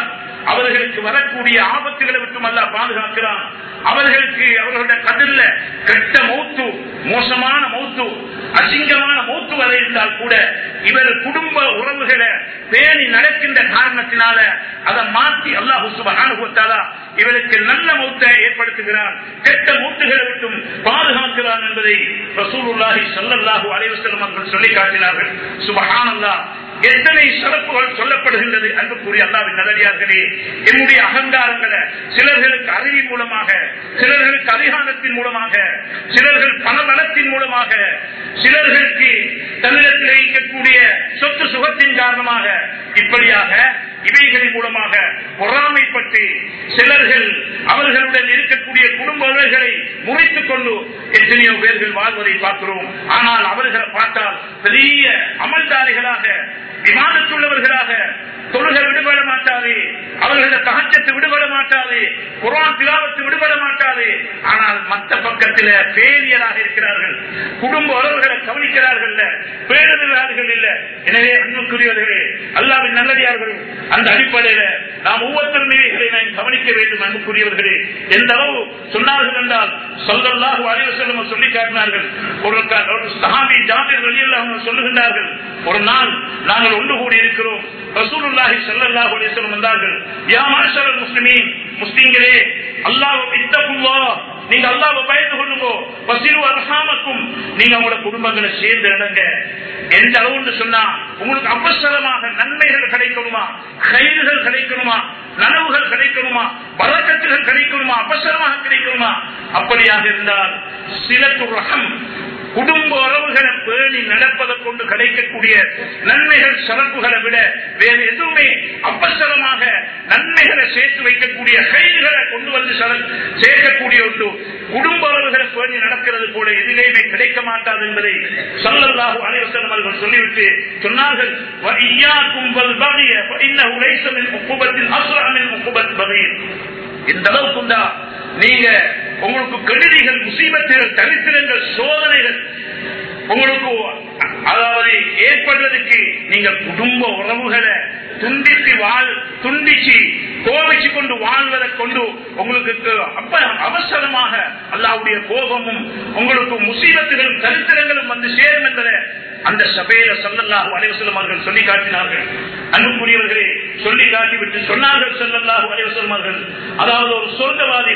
அவர்களுக்கு வரக்கூடிய ஆபத்துகளை விட்டும் அல்லாஹ் பாதுகாக்கிறான். அவர்களுக்கு அவர்களுடைய கதிர்ல கெட்ட மௌத்து, மோசமான மௌத்து, அசிங்கமான மௌத்து வரை இருந்தால் கூட இவர் குடும்ப உறவுகளை பேணி நடக்கின்ற காரணத்தினால அதை மாற்றி அல்லாஹ் சுப்ஹானஹு வ தஆலா இவருக்கு நல்ல மௌத்தை ஏற்படுத்துகிறான், கெட்ட மௌத்துகளை விட்டும் பாதுகாக்கிறான் என்பதை ரசூலுல்லாஹி ஸல்லல்லாஹு அலைஹி வஸல்லம் அவர்கள் சொல்லி காட்டினார்கள். சுப்ஹானல்லாஹ், எத்தனை சிறப்புகள் சொல்லப்படுகின்றது. அன்புக்குரிய அல்லாஹ்வின் நல்லடியார்களே, என்னுடைய அகங்காரங்களை சிலர்களுக்கு அறிவின் மூலமாக, சிலர்களுக்கு அதிகாரத்தின் மூலமாக, சிலர்கள் பணபலத்தின் மூலமாக, சிலர்களுக்கு தன்னிடத்தில் இருக்கக்கூடிய சொத்து சுகத்தின் காரணமாக, இப்படியாக இவைகளின் மூலமாக பொறாமைப்பட்டு சிலர்கள் அவர்களுடன் இருக்கக்கூடிய குடும்ப உறவுகளை முறைத்துக் கொண்டு எத்தனையோ பேர்கள் வாழ்வதை பார்க்கிறோம். ஆனால் அவர்களை பார்த்தால் பெரிய அமல்தாரிகளாக, விமானத்துள்ளவர்களாக, தொழுகை விடுபட மாட்டாது, அவர்களது தஹஜ்ஜத் விடுபட மாட்டாது, குர்ஆன் திலாவத் விடுபட மாட்டாது. ஆனால் மற்ற பக்கத்தில் பேரியராக இருக்கிறார்கள், குடும்ப உறவுகளை கவனிக்கிறார்கள், பேரர்கள் இல்ல. எனவே அன்புக்குரியவர்களே, அல்லாஹ்வின் நல்லடியார்கள், அந்த அடிப்படையில் நாம் ஒவ்வொருத்தரும் இவைகளை நாம் கவனிக்க வேண்டும். அன்புக்குரியவர்களே, எந்த அளவு சொன்னார்கள் என்றால் ஸல்லல்லாஹு அலைஹி வஸல்லம் சொல்லி காட்டினார்கள். ஒரு சஹாபி ஜாபிர் ரலியல்லாஹு அன்ஹு சொல்லுகின்றார்கள், ஒரு நாள் நாங்கள் ஒன்று கூடி இருக்கிறோம். ரசூலுல்லாஹி ஸல்லல்லாஹு அலைஹி வஸல்லம் வந்தார்கள். யா மஅஷரல் முஸ்லிமீன், முஸ்லிம்களே, அல்லாஹ்வை இத்தகுல்லாஹ், நீங்க அல்லாஹ்வை பயந்து கொள்ளுங்க. வஸிலு அர்ஹாமக்கும், நீங்க உங்களோட குடும்பங்களை சேர்ந்து நடங்க. எந்த அளவுன்னு சொன்னா உங்களுக்கு அவசரமாக நன்மைகள் கிடைக்கணுமா, கைதுகள் கிடைக்கணுமா, நனவுகள் கிடைக்கணுமா, பரக்கத்துகள் கிடைக்கணுமா, அவசரமாக கிடைக்கணுமா? அப்படியாக இருந்தால் சிலத்துர் ரஹம், குடும்ப உறவுகளை பேணி நடப்பதை கொண்டு கிடைக்கக்கூடிய நன்மைகள் சிறப்புகளை விட வேறு எதுவுமே அவசரமாக நன்மைகளை சேர்த்து வைக்கக்கூடிய கைதுகளை கொண்டு வந்து சேர்க்கக்கூடிய ஒன்று குடும்ப உறவுகளை பேணி நடக்கிறது போல எதிலேயுமே கிடைக்க மாட்டாது என்பதை ஸல்லல்லாஹு அலைஹி வஸல்லம் அவர்கள் சொல்லிவிட்டு சொன்னார்கள், இந்த அளவுக்கு நீங்க உங்களுக்கு கெடுதிகள், முசீபத்துகள், தரித்திரங்கள், சோதனைகள் உங்களுக்கு அதாவது ஏற்படுறதுக்கு நீங்க குடும்ப உறவுகளை துண்டிச்சு கோபிச்சு கொண்டு வாழ்வதை கொண்டு உங்களுக்கு அவசரமாக அல்லாஹ்வுடைய கோபமும் உங்களுக்கு முசீபத்துகளும் தரித்திரங்களும் வந்து சேரும் என்பதை அந்த சபையில ஸல்லல்லாஹு அலைஹி வஸல்லம் அவர்கள் சொல்லி காட்டினார்கள். அன்புக்குரியவர்களே, சொல்லி காட்டிவிட்டு சொன்னார்கள் ஸல்லல்லாஹு அலைஹி வஸல்லம் அவர்கள், அதாவது ஒரு சொர்க்கவாதி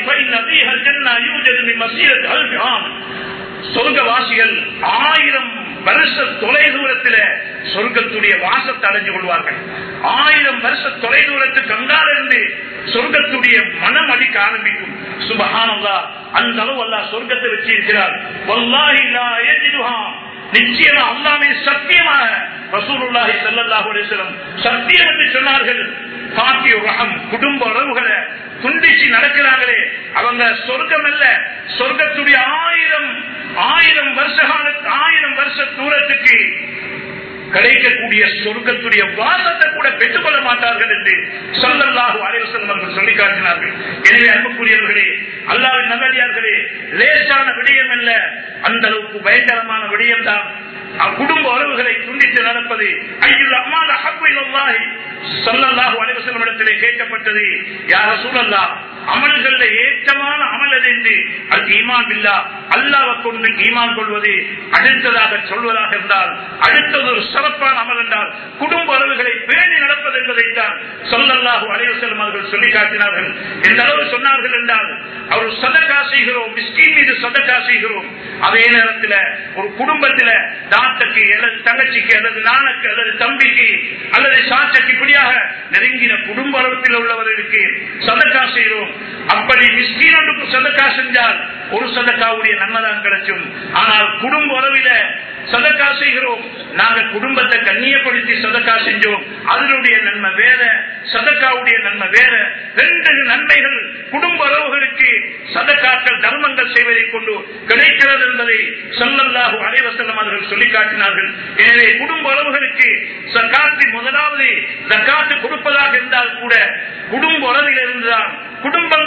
சொர்க்கவாசிகள் 1000 வருஷ தொலை தூரத்தில் சொர்க்கத்துடைய வாசத்தை அடைஞ்சு கொள்வார்கள். 1000 வருஷ தொலை தூரத்துக்கு அங்காலிருந்து சொர்க்கத்துடைய மனம் அடிக்க ஆரம்பிக்கும். சுப்ஹானல்லாஹ், அந்த அளவு அல்லாஹ் சொர்க்கத்தை வச்சிருக்கிறார். வல்லாஹி லா யஜிதுஹா, நிச்சயமா அல்லாஹ்வே சத்தியமாக ரசூலுல்லாஹி ஸல்லல்லாஹு அலைஹி வஸல்லம் சத்தியம் என்று சொன்னார்கள். பாக்கிய ரஹம், குடும்ப உறவுகளை துண்டிச்சு நடக்கிறாங்களே அவங்க சொர்க்கம் அல்ல, சொர்க்கத்துடைய 1000 வருஷ தூரத்துக்கு கிடைக்கக்கூடிய சொர்க்கத்துடைய வாசத்தை கூட பெற்றுக்கொள்ள மாட்டார்கள் என்று ஸல்லல்லாஹு அலைஹி வஸல்லம் அவர்கள் சொல்லி காட்டினார்கள். எனவே அன்புக்குரியவர்களே, அல்லாஹ்வின் நல்லடியார்களே, லேசான விடயம் அல்ல, அந்த அளவுக்கு பயங்கரமான விடயம் தான் குடும்ப உறவுகளை துண்டித்து நடப்பது. ஐயுல் அமால் அஹப்பு இலல்லாஹி, ஸல்லல்லாஹு அலைஹி வஸல்லம் இடத்திலே கேட்கப்பட்டது, யா ரசூலல்லாஹ், அமல்கள்ல ஏற்றமான அமல் எது என்று, அது ஈமான் பில்லாஹ், அல்லாஹ்வை கொண்டு ஈமான் கொள்வது. அடுத்ததாக சொல்வதாக இருந்தால் அடுத்தது ஒரு சிறப்பான அமல் என்றால் குடும்ப உறவுகளை பேணி நடப்பது என்பதைத்தான் ஸல்லல்லாஹு அலைஹி வஸல்லம் அவர்கள் சொல்லி காட்டினார்கள். எந்த அளவு சொன்னார்கள் என்றால், அவர் சதகா செய்கிறோம், மிஸ்கீன் மீது சதகா செய்கிறோம், அதே நேரத்தில் ஒரு குடும்பத்தில் தாத்தக்கு அல்லது தங்கச்சிக்கு அல்லது நானுக்கு அல்லது தம்பிக்கு அல்லது சாட்சிக்கு இப்படியாக நெருங்கின குடும்ப அளவில் உள்ளவர்களுக்கு சதகா செய்கிறோம். அப்படி மிஸ்கீன் ஒன்றுக்கு சதகா செஞ்சால் ஒரு சதகாவுடைய நன்மைதான் கிடைக்கும். ஆனால் குடும்ப உறவில சதகா செய்கிறோம், நாங்கள் குடும்பத்தை கண்ணியப்படுத்தி சதகா செஞ்சோம், அதனுடைய நன்மை வேற, சதகாவுடைய நன்மை வேற. 2 நன்மைகள் குடும்ப உறவுகளுக்கு சதகாக்கள் தர்மங்கள் செய்வதை கொண்டு கிடைக்கிறது என்பதை ஸல்லல்லாஹு அலைஹி வஸல்லம் அவர்கள் சொல்லி காட்டினார்கள். எனவே குடும்ப உறவுகளுக்கு ஸகாத்தின் முதலாவது ஸகாத் கொடுப்பதாக இருந்தால் கூட குடும்ப உறவில் இருந்தால், குடும்பங்கள் இருந்தால்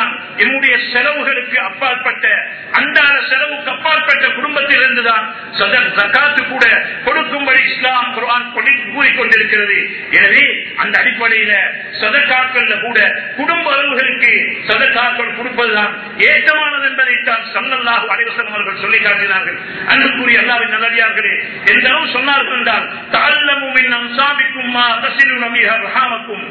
தான் என்னுடைய செலவுகளுக்கு அப்பாற்பட்ட அன்றாட செலவுக்கு அப்பாற்பட்ட குடும்பத்தில் இருந்துதான் ஜகாத்து கூட கொடுக்கும்படி இஸ்லாம் குர்ஆன் கூறிக்கொண்டிருக்கிறது. எனவே அந்த அடிப்படையில சதகாக்கள்ல கூட குடும்ப அளவுகளுக்கு சதகாக்கள் கொடுப்பதுதான் ஏற்றமானது என்பதைத்தான் ஸல்லல்லாஹு அலைஹி வஸல்லம் அவர்கள் சொல்லி காட்டினார்கள். அன்புக்குரிய அல்லாஹ்வின் நல்லடியார்களே, எந்த அளவு சொன்னார்கள் என்றால் தஅல்லமு மின் அன்சாபிக்கும் மா தஸிலுன பிஹா ரஹாமக்கும்,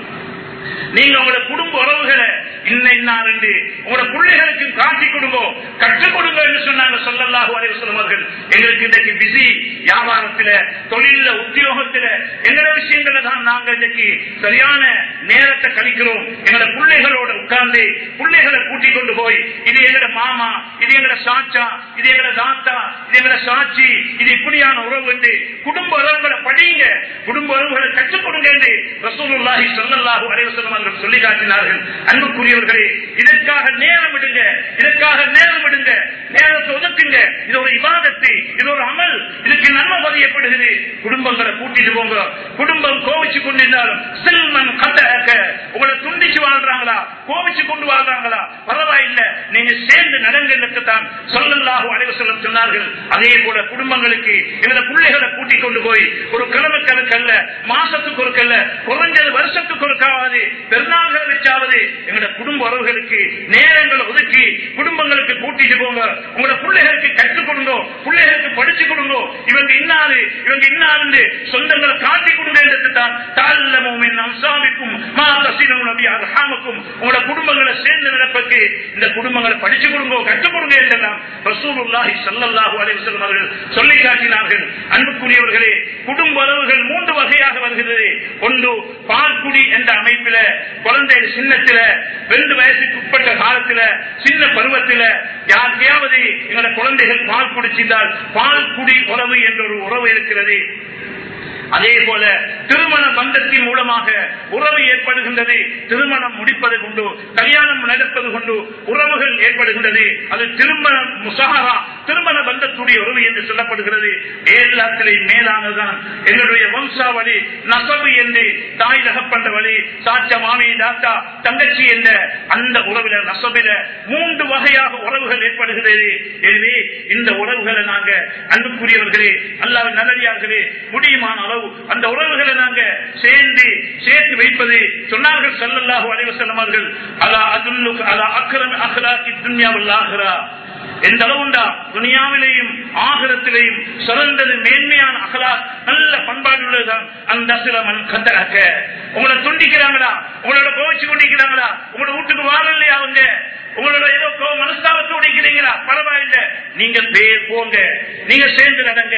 நீங்க உங்களோட குடும்ப உறவுகளை இன்னார் என்று உங்களோட பிள்ளைகளுக்கு காட்டி கொடுங்க, கற்றுக் கொடுங்க என்று சொன்னாங்க ஸல்லல்லாஹு அலைஹி வஸல்லம் அவர்கள். எங்களுக்கு இன்றைக்கு பிஸி வியாபாரத்தில, தொழில, உத்தியோகத்தில, எங்களோட விஷயங்கள தான் நாங்க இன்றைக்கு சரியான நேரத்தை கழிக்கிறோம். எங்களோட பிள்ளைகளோட உட்கார்ந்து பிள்ளைகளை கூட்டிக் கொண்டு போய் இது எங்களோட மாமா, இது எங்களோட சாச்சா, இது எங்களோட தாத்தா, இது எங்களோட சாட்சி, இது இப்படியான உறவு என்று குடும்ப உறவுகளை படிங்க, குடும்ப உறவுகளை கற்றுக் கொடுங்க என்று ரசூலுல்லாஹி ஸல்லல்லாஹு அலைஹி வஸல்லம் அவர்கள் சொல்லி காட்டினார்கள். அன்புக்குரியவர்களே, இதற்காக நேரம் விடுங்க, இதற்காக நேரம் விடுங்க, நேரத்தை ஒதுக்குங்க. இது ஒரு இபாதத்து, இது ஒரு அமல், இதுக்கு நன்மை பதியப்படுகிறது. குடும்பங்களை கூட்டிட்டு போங்க. குடும்பம் கோவிச்சு கொண்டிருந்தாலும் செல்வன் கட்டக்க உங்களை துண்டிச்சு வாழ்றாங்களா, கோவிச்சு கொண்டு வாழ்றாங்களா, பரவாயில்லை, நீங்க சேர்ந்து நடங்கத்தான் ஸல்லல்லாஹு அலைஹி வஸல்லம் சொன்னார்கள். அதே போல குடும்பங்களுக்கு எங்களோட பிள்ளைகளை கூட்டிக் கொண்டு போய் ஒரு கிழமைக்கு அல்ல, மாசத்துக்கு ஒரு கல்ல, குறைஞ்சது வருஷத்துக்கு ஒருக்காவது, பெருநாள்கள் வச்சாவது எங்களோட குடும்ப உறவுகளுக்கு நேரங்களை ஒதுக்கி குடும்பங்களுக்கு கூட்டிட்டு போங்க. உங்களோட பிள்ளைகளுக்கு கற்றுக் கொடுங்க, பிள்ளைகளுக்கு படிச்சு கொடுங்க. இவங்க இன்னாரு, இவங்க இன்னாரு சொந்தங்களை காட்டி கொடுங்க என்று தான் தஅல்லமு மின் அன்சாபிக்கும் மா தஸிலுன பிஹா ரஹாமக்கும், உங்களோட குடும்பங்களை சேர்ந்து நடப்பதற்கு இந்த குடும்பங்களை படிச்சு கொடுங்க, கற்றுக் கொடுங்க என்றெல்லாம் ரசூலுல்லாஹி ஸல்லல்லாஹு அலைஹி வஸல்லம் அவர்கள் சொல்லி காட்டினார்கள். அன்புக்குரியவர்களே, குடும்ப உறவுகள் 3 வகையாக வருகிறது. ஒன்று பால்குடி என்ற அமைப்பில, குழந்தை சின்னத்தில, 2 வயசுக்கு உட்பட்ட காலத்தில, சின்ன பருவத்தில யாருக்கையாவது எங்களோட குழந்தைகள் பால் குடிச்சிருந்தால் பால்குடி உறவு என்ற ஒரு உறவு இருக்கிறது. அதே போல திருமண பந்தத்தின் மூலமாக உறவு ஏற்படுகின்றது. திருமணம் முடிப்பது கொண்டு, கல்யாணம் நடப்பது கொண்டு உறவுகள் ஏற்படுகின்றது. அது திருமண முசாஹரா, திருமண பந்தத்துடைய உறவு என்று சொல்லப்படுகிறது. எல்லாத்திலையும் மேலானதான் எங்களுடைய வம்சாவளி, நசபு என்று தாய் தகப்பன்ற வழி, சாச்சா, மாமி, தாத்தா, தங்கச்சி என்ற அந்த உறவில, நசபில 3 வகையாக உறவுகள் ஏற்படுகிறது. எனவே இந்த உறவுகளை நாங்க அன்புக்குரியவர்களே, அல்லாஹ்வின் நல்லடியார்களே, முடியுமான அளவு அந்த உறவுகளை நாங்க சேர்த்து வைப்பது. சொன்னார்கள் ஸல்லல்லாஹு அலைஹி வஸல்லம் அவர்கள், அலா அதுல்லுக அலா அக்ரம் அக்லாகி துன்யா வல் ஆகிரா, எந்த அளவுண்டா துனியாவிலேயும் ஆகிரத்திலேயும் சிறந்தது மேன்மையான அகலாக், நல்ல பண்பாடு உள்ளதுதான். அந்த சிலமன் கத்தக்க, உங்களை துண்டிக்கிறாங்களா, உங்களோட கோவிச்சு கொண்டிருக்கிறாங்களா, உங்களோட வீட்டுக்கு வாரலையா, அவங்க உங்களோட ஏதோ மனஸ்தாபத்தை உடைக்கிறீங்களா, பரவாயில்லை, நீங்க பேர் போங்க, நீங்க சேர்ந்து நடங்க.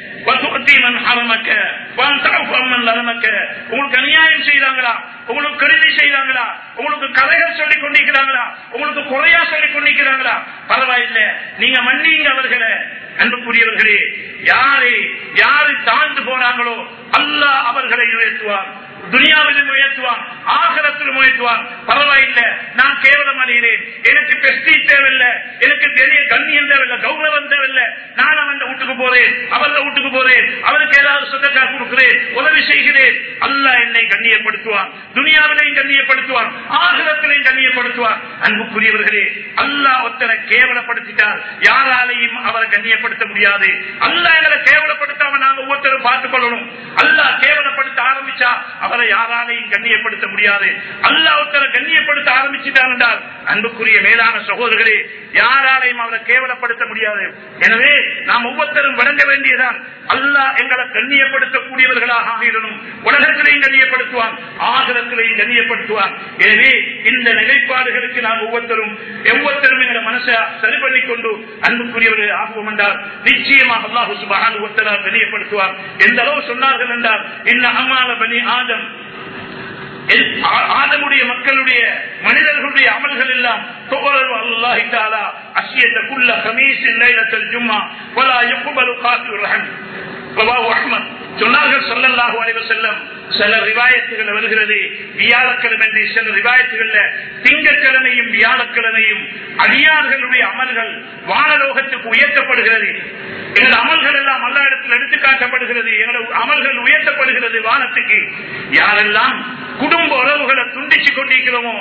உங்களுக்கு அநியாயம் செய்தாங்களா, உங்களுக்கு கருதி செய்தாங்களா, உங்களுக்கு கதைகள் சொல்லிக் கொண்டிருக்கிறாங்களா, உங்களுக்கு குறையா சொல்லிக் கொண்டிருக்கிறாங்களா, பரவாயில்லை, நீங்க மன்னிங்க அவர்களை. அன்புக்குரியவர்களே, யாரு தாழ்ந்து போனாங்களோ அல்லாஹ் அவர்களை உயர்த்துவார், துனியாவிலும் உயர்த்துவான், ஆகிரத்திலும் உயர்த்துவான். பரவாயில்லை, நான் கேவலம் அடைகிறேன், எனக்கு பெஸ்டீஜ் தேவையில்லை, எனக்கு பெரிய கண்ணியம் தேவையில்லை, கௌரவம் தேவையில்லை, நான் அவன் வீட்டுக்கு போறேன், அவர வீட்டுக்கு போறேன், அவருக்கு ஏதாவது சொந்தக்கார கொடுக்கிறேன், உதவி செய்கிறேன். அல்லாஹ் என்னை கண்ணியப்படுத்துவான், துனியாவிலையும் கண்ணியப்படுத்துவான், ஆகிரத்திலையும் கண்ணியப்படுத்துவான். அன்புக்குரியவர்களே, அல்லாஹ் ஒருத்தரை கேவலப்படுத்திட்டார், யாராலையும் அவரை கண்ணியப்படுத்த முடியாது. அல்லாஹ் எங்களை கேவலப்படுத்தாம நாங்க ஒவ்வொருத்தரும் பார்த்துக் கொள்ளணும். அல்லாஹ் கேவலப்படுத்த ஆரம்பிச்சா அவரை யாராலையும் கண்ணியப்படுத்த முடியாது. அல்லாஹ் ஒருத்தரை கண்ணியப்படுத்த ஆரம்பிச்சுட்டார் என்றால் அன்புக்குரிய மேலான சகோதரர்களே, யாராலையும் அவரை கேவலப்படுத்த முடியாது. எனவே நாம் ஒவ்வொருத்தரும் வழங்க வேண்டியதான், அல்லாஹ் எங்களை கண்ணியப்படுத்தக்கூடியவர்களாக ஆகிடணும். உலகத்திலையும் கண்ணியப்படுத்துவான், ஆகிரத்திலையும் கண்ணியப்படுத்துவான். எனவே இந்த நிலைப்பாடுகளுக்கு நாம் ஒவ்வொருத்தரும் எங்களை மனசை சரி பண்ணிக் கொண்டு அன்புக்குரியவர்கள் ஆகுவோம் என்றால் நிச்சயமாக அல்லாஹ் சுப்ஹானஹு வ தஆலா கண்ணியப்படுத்துவார். எந்த அளவு சொன்னார்கள் என்றால், இன்ன அமால பனி ஆதம், ஆதமுடைய மக்களுடைய மனிதர்களுடைய அமல்கள் எல்லாம் அல்லாஹ் தஆலா அஸ்யத குல்ல கமீஸ் லைலத்துல் ஜும்ஆ வலா யக்பலு காஃபிர் ரஹம். ரவாஹு அஹ்மத். சொன்னார்கள் ஸல்லல்லாஹு அலைஹி வஸல்லம், சில ரிவாயத்துகள் வருகிறது வியாழக்கிழமை என்று, சில ரிவாயத்துகள்ல திங்கட்கிழமையும் வியாழக்கிழமையும் அடியார்களுடைய அமல்கள் வானலோகத்துக்கு உயர்த்தப்படுகிறது. எங்கள் அமல்கள் எல்லாம் அல்லா இடத்தில் எடுத்து காட்டப்படுகிறது, எங்கள் அமல்கள் உயர்த்தப்படுகிறது வானத்துக்கு. யாரெல்லாம் குடும்ப உறவுகளை துண்டிச்சு கொண்டிருக்கிறோமோ,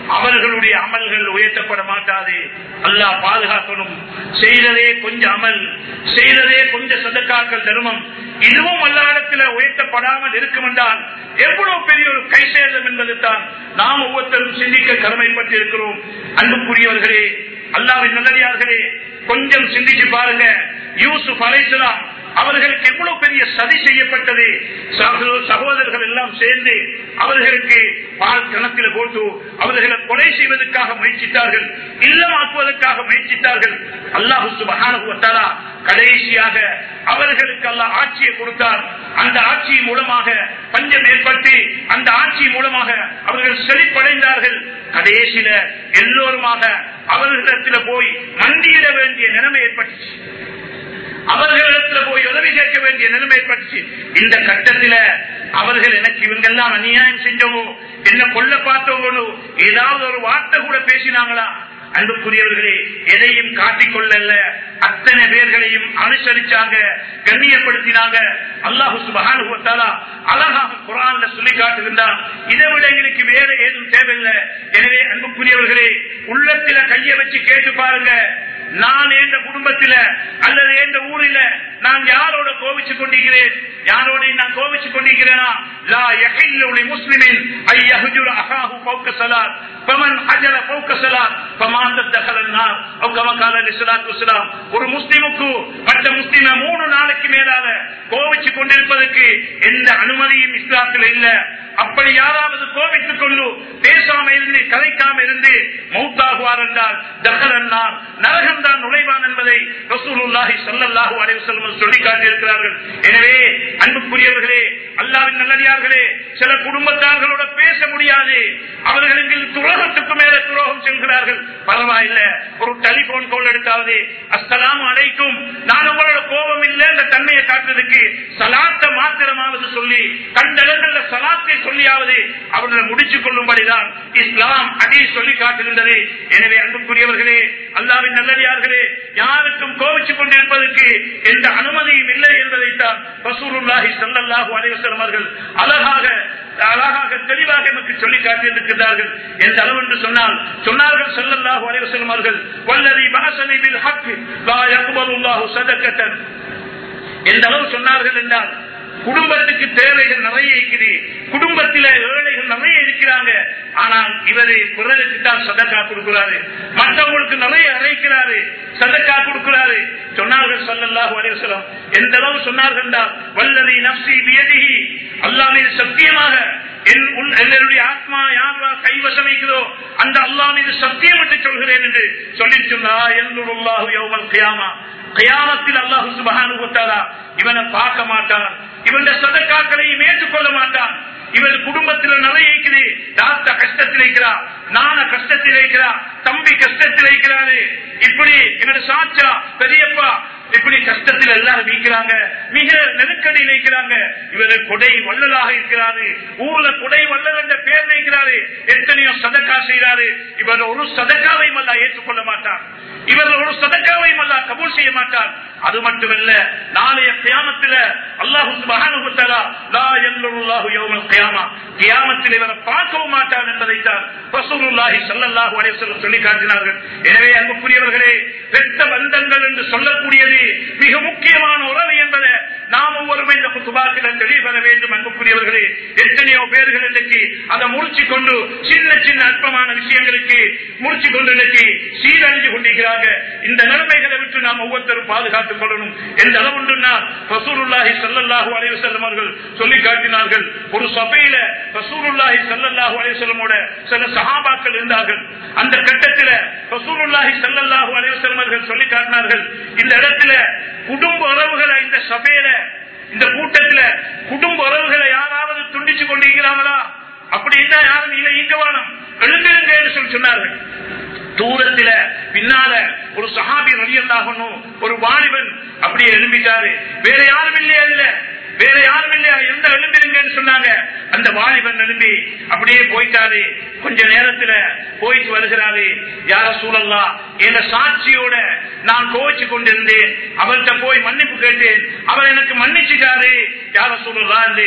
அவர்களுடைய அமல்கள் உயர்த்தப்பட மாட்டாது. அல்லாஹ் பாதுகாக்கணும். செய்ததே கொஞ்சம் அமல், செய்ததே கொஞ்சம் சதக்காக்கள் தர்மம், இதுவும் அல்லாஹ்விடத்தில் உயர்த்தப்படாமல் இருக்கும் என்றால் எவ்வளவு பெரிய ஒரு கை சேதம் என்பது தான் நாம் ஒவ்வொருத்தரும் சிந்திக்க கடமைப்பட்டு இருக்கிறோம். அன்புக்குரியவர்களே, அல்லாஹ்வின் நல்லடியார்களே, கொஞ்சம் சிந்திச்சு பாருங்க. யூசுப் அலைஹிஸ்ஸலாம் அவர்களுக்கு எவ்வளவு பெரிய சதி செய்யப்பட்டது. சகோதரர்கள் எல்லாம் சேர்ந்து அவர்களுக்கு பால் கணக்கில் போட்டு அவர்களை கொலை செய்வதற்காக முயற்சித்தார்கள், இல்லமாக்குவதற்காக முயற்சித்தார்கள். அல்லாஹ் சுப்ஹானஹு வ தஆலா கடைசியாக அவர்களுக்கு அல்லாஹ் ஆட்சியை கொடுத்தார். அந்த ஆட்சி மூலமாக பஞ்சம் ஏற்பட்டு அந்த ஆட்சி மூலமாக அவர்கள் செழிப்படைந்தார்கள். கடைசியில எல்லோருமாக அவர்களிடத்தில் போய் மண்டியிட வேண்டிய நிலைமை ஏற்பட்டுச்சு. அவர்களிடத்தில் போய் உதவி கேட்க வேண்டிய நிலைமை ஏற்பட்டுச்சு. இந்த கட்டத்தில் அவர்கள் எனக்கு இவங்கெல்லாம் அநியாயம் செஞ்சவோ, என்ன கொல்ல பார்த்தவோ, ஏதாவது ஒரு வார்த்தை கூட பேசினாங்களா? அன்புக்குரியவர்களே, எதையும் காட்டிக்கொள்ளல, அத்தனை பேர்களையும் அனுசரிச்சாங்க, கண்ணியப்படுத்தினாங்க. அல்லாஹ் சுப்ஹானஹு வ தஆலா அழகாக குர்ஆன்ல சொல்லி காட்டுகின்றான். இதை விட எங்களுக்கு வேற ஏதும் தேவையில்லை. எனவே அன்புக்குரியவர்களே, உள்ளத்தில கையை வச்சு கேட்டு பாருங்க. நான் எந்த குடும்பத்தில அல்லது எந்த ஊரில நான் யாரோட கோபிச்சு கொண்டிருக்கிறேன், யாரோட நான் கோபிச்சு கொண்டிருக்கிறேனா? லா யஹில்லு லிமுஸ்லிமின் ஐ யஹ்ஜுர அஹாஹு ஃபௌக ஸலாத் ஃபமன் ஹஜர ஃபௌக ஸலாத் ஃபமாத தഖல النار அவ் கமா قال லிஸ்ஸலாத்து வஸ்ஸலாம். ஒரு முஸ்லிமுக்கு மற்ற முஸ்லிமை 3 நாளைக்கு மேலாக கோபிச்சு கொண்டிருப்பதற்கு எந்த அனுமதியும் இஸ்லாத்தில் இல்ல. அப்படி யாராவது கோபித்துக் கொண்டு பேசாம இருந்து கதைக்காம இருந்து மௌத்தாகுவார் என்றால் தഖல النار நரகம் தான் நுழைவான் என்பதை ரசூலுல்லாஹி ஸல்லல்லாஹு அலைஹி வஸல்லம் சொல்லி காட்டியிருக்கிறார்கள். எனவே அன்புக்குரியவர்களே, அல்லாஹ்வின் நல்லடியார்களே, சில குடும்பத்தார்களோட பேச முடியாது. அவர்களுக்கு துரோகத்துக்கு மேல துரோகம் செல்கிறார்கள். பரவாயில்லை, ஒரு டெலிபோன் கால் எடுத்தாவது அஸ்ஸலாமு அலைக்கும், நான் உங்களோட கோபம் இல்லை என்ற தன்மையை காட்டுறதுக்கு சலாத்த மாத்திரமாவது சொல்லி கண்டலங்கள்ல சலாத்தை சொல்லியாவது அவர்களை முடிச்சுக் கொள்ளும்படிதான் இஸ்லாம் அதை சொல்லி காட்டுகின்றது. எனவே அன்புக்குரியவர்களே, அல்லாஹ்வின் நல்லடியார்களே, யாருக்கும் கோபிச்சுக் கொண்டிருப்பதற்கு எந்த அனுமதியும் இல்லை என்பதைத்தான் ரசூலுல்லாஹி ஸல்லல்லாஹு அலைஹி வஸல்லம் அவர்கள் அழகாக தெளிவாக நமக்கு சொல்லி காட்டியிருக்கிறார்கள். எந்த அளவு என்று சொன்னார்கள் ஸல்லல்லாஹு அலைஹி வஸல்லம் அவர்கள், வல்லதி பஅஸனி பில் ஹக் லா யக்பலுல்லாஹு ஸதகத்தன். எந்த அளவு சொன்னார்கள் என்றால், குடும்பத்துக்கு தேவைகள் நிறைய இருக்குது, குடும்பத்தில ஏழைகள் நிறைய இருக்கிறாங்க, ஆனால் இவரு பிறருக்கு தான் சதக்கா கொடுக்கிறாரு, மற்றவங்களுக்கு நிறைய அழைக்கிறாரு, சதக்கா கொடுக்கிறாரு. சொன்னார்கள் ஸல்லல்லாஹு அலைஹி வஸல்லம், எந்த அளவு சொன்னார்கள் என்றால், வல்லதி நஃப்ஸி பியதிஹி, அல்லாஹ் மீது சத்தியமாக என்னுடைய ஆத்மா யார் கைவசம் வைக்கிறதோ அந்த அல்லாஹ் மீது சத்தியம் என்று சொல்கிறேன் என்று சொல்லி சொன்னார். யன்துருல்லாஹு யௌமல் கியாமா, கியாமத்தில் அல்லாஹ் சுப்ஹானஹு வ தஆலா இவனை பார்க்க மாட்டான், இவனுடைய சதக்காக்களையும் ஏற்றுக்கொள்ள மாட்டான். இவர் குடும்பத்தில் நிறைய இருக்குது, தாத்தா கஷ்டத்தில் இருக்கிறா, நான கஷ்டத்தில் இருக்கிறா, தம்பி கஷ்டத்தில் இருக்கிறாரு, இப்படி என்னோட சாச்சா பெரியப்பா இப்படி கஷ்டத்தில் எல்லாரும் வீக்கிறாங்க, மிக நெருக்கடியில் இருக்கிறாங்க. இவர் கொடை வள்ளலாக இருக்கிறாரு, ஊர்ல கொடை வள்ளல் என்ற பேர் வைக்கிறாரு, எத்தனையோ சதக்கா செய்யறாரு. இவர் ஒரு சதக்காவையும் அல்ல ஏற்றுக்கொள்ள மாட்டார், இவர் ஒரு சதக்காவையும் அல்ல கபூல் செய்ய மாட்டார். அது மட்டுமல்ல, நாளைய கியாமத்தில் அல்லாஹ் சுப்ஹானஹு வ தஆலா லா யன்லுல்லாஹு யௌமல் கியாமா, கியாமத்தில் இவரை பார்க்கவும் மாட்டார் என்பதைத்தான் ரசூலுல்லாஹி ஸல்லல்லாஹு அலைஹி வஸல்லம் சொல்லி காட்டினார்கள். எனவே அன்புக்குரியவர்களே, இரத்த பந்தங்கள் என்று சொல்லக்கூடியது மிக முக்கியமான உறவு என்பதை நாம் ஒவ்வொருமே இந்த குத்துபாக்கள் தெளிவர வேண்டும். அன்புக்குரியவர்களே, எத்தனையோ பேர்கள் இன்றைக்கு அதை முடிச்சு கொண்டு சின்ன சின்ன அற்பமான விஷயங்களுக்கு முடிச்சு கொண்டு இன்றைக்கு சீரழிஞ்சு கொண்டிருக்கிறாங்க. இந்த நிலைமைகளை விட்டு நாம் ஒவ்வொருத்தரும் பாதுகாத்துக் கொள்ளணும். எந்த அளவுண்டு ரசூலுல்லாஹி ஸல்லல்லாஹு அலைஹி வஸல்லம் அவர்கள் சொல்லி காட்டினார்கள். ஒரு சபையில ரசூலுல்லாஹி ஸல்லல்லாஹு அலைஹி வஸல்லமோட சில சஹாபாக்கள் இருந்தார்கள். அந்த கட்டத்தில் ரசூலுல்லாஹி ஸல்லல்லாஹு அலைஹி வஸல்லம் அவர்கள் சொல்லி காட்டினார்கள், இந்த இடத்துல குடும்ப உறவுகளை, இந்த சபையில இந்த கூட்டத்தில் குடும்ப உறவுகளை யாராவது துண்டிச்சு கொண்டிருக்கிறாங்களா? அப்படி இருந்தா யாரும் இல்லை, இங்க வானம் எழுந்திருங்க என்று சொல்லி சொன்னார்கள். தூரத்தில் பின்னால ஒரு சஹாபி ரலியல்லாஹு அன்ஹு, ஒரு வாலிபன் அப்படியே எழும்பிட்டாரு. வேற யாரும் இல்லையா? இல்ல, வேற யாரும் இல்லையா? எந்த எழுந்திருங்கன்னு சொன்னாங்க. அந்த வாலிபன் எழும்பி அப்படியே போயிட்டாரு. கொஞ்ச நேரத்துல போயிட்டு வருகிறாரு. யா ரசூலல்லாஹ், என்ற சாட்சியோட நான் கோவிச்சு கொண்டிருந்தேன், அவர்கிட்ட போய் மன்னிப்பு கேட்டேன், அவர் எனக்கு மன்னிச்சுட்டாரு. யா ரசூலல்லாஹ் என்று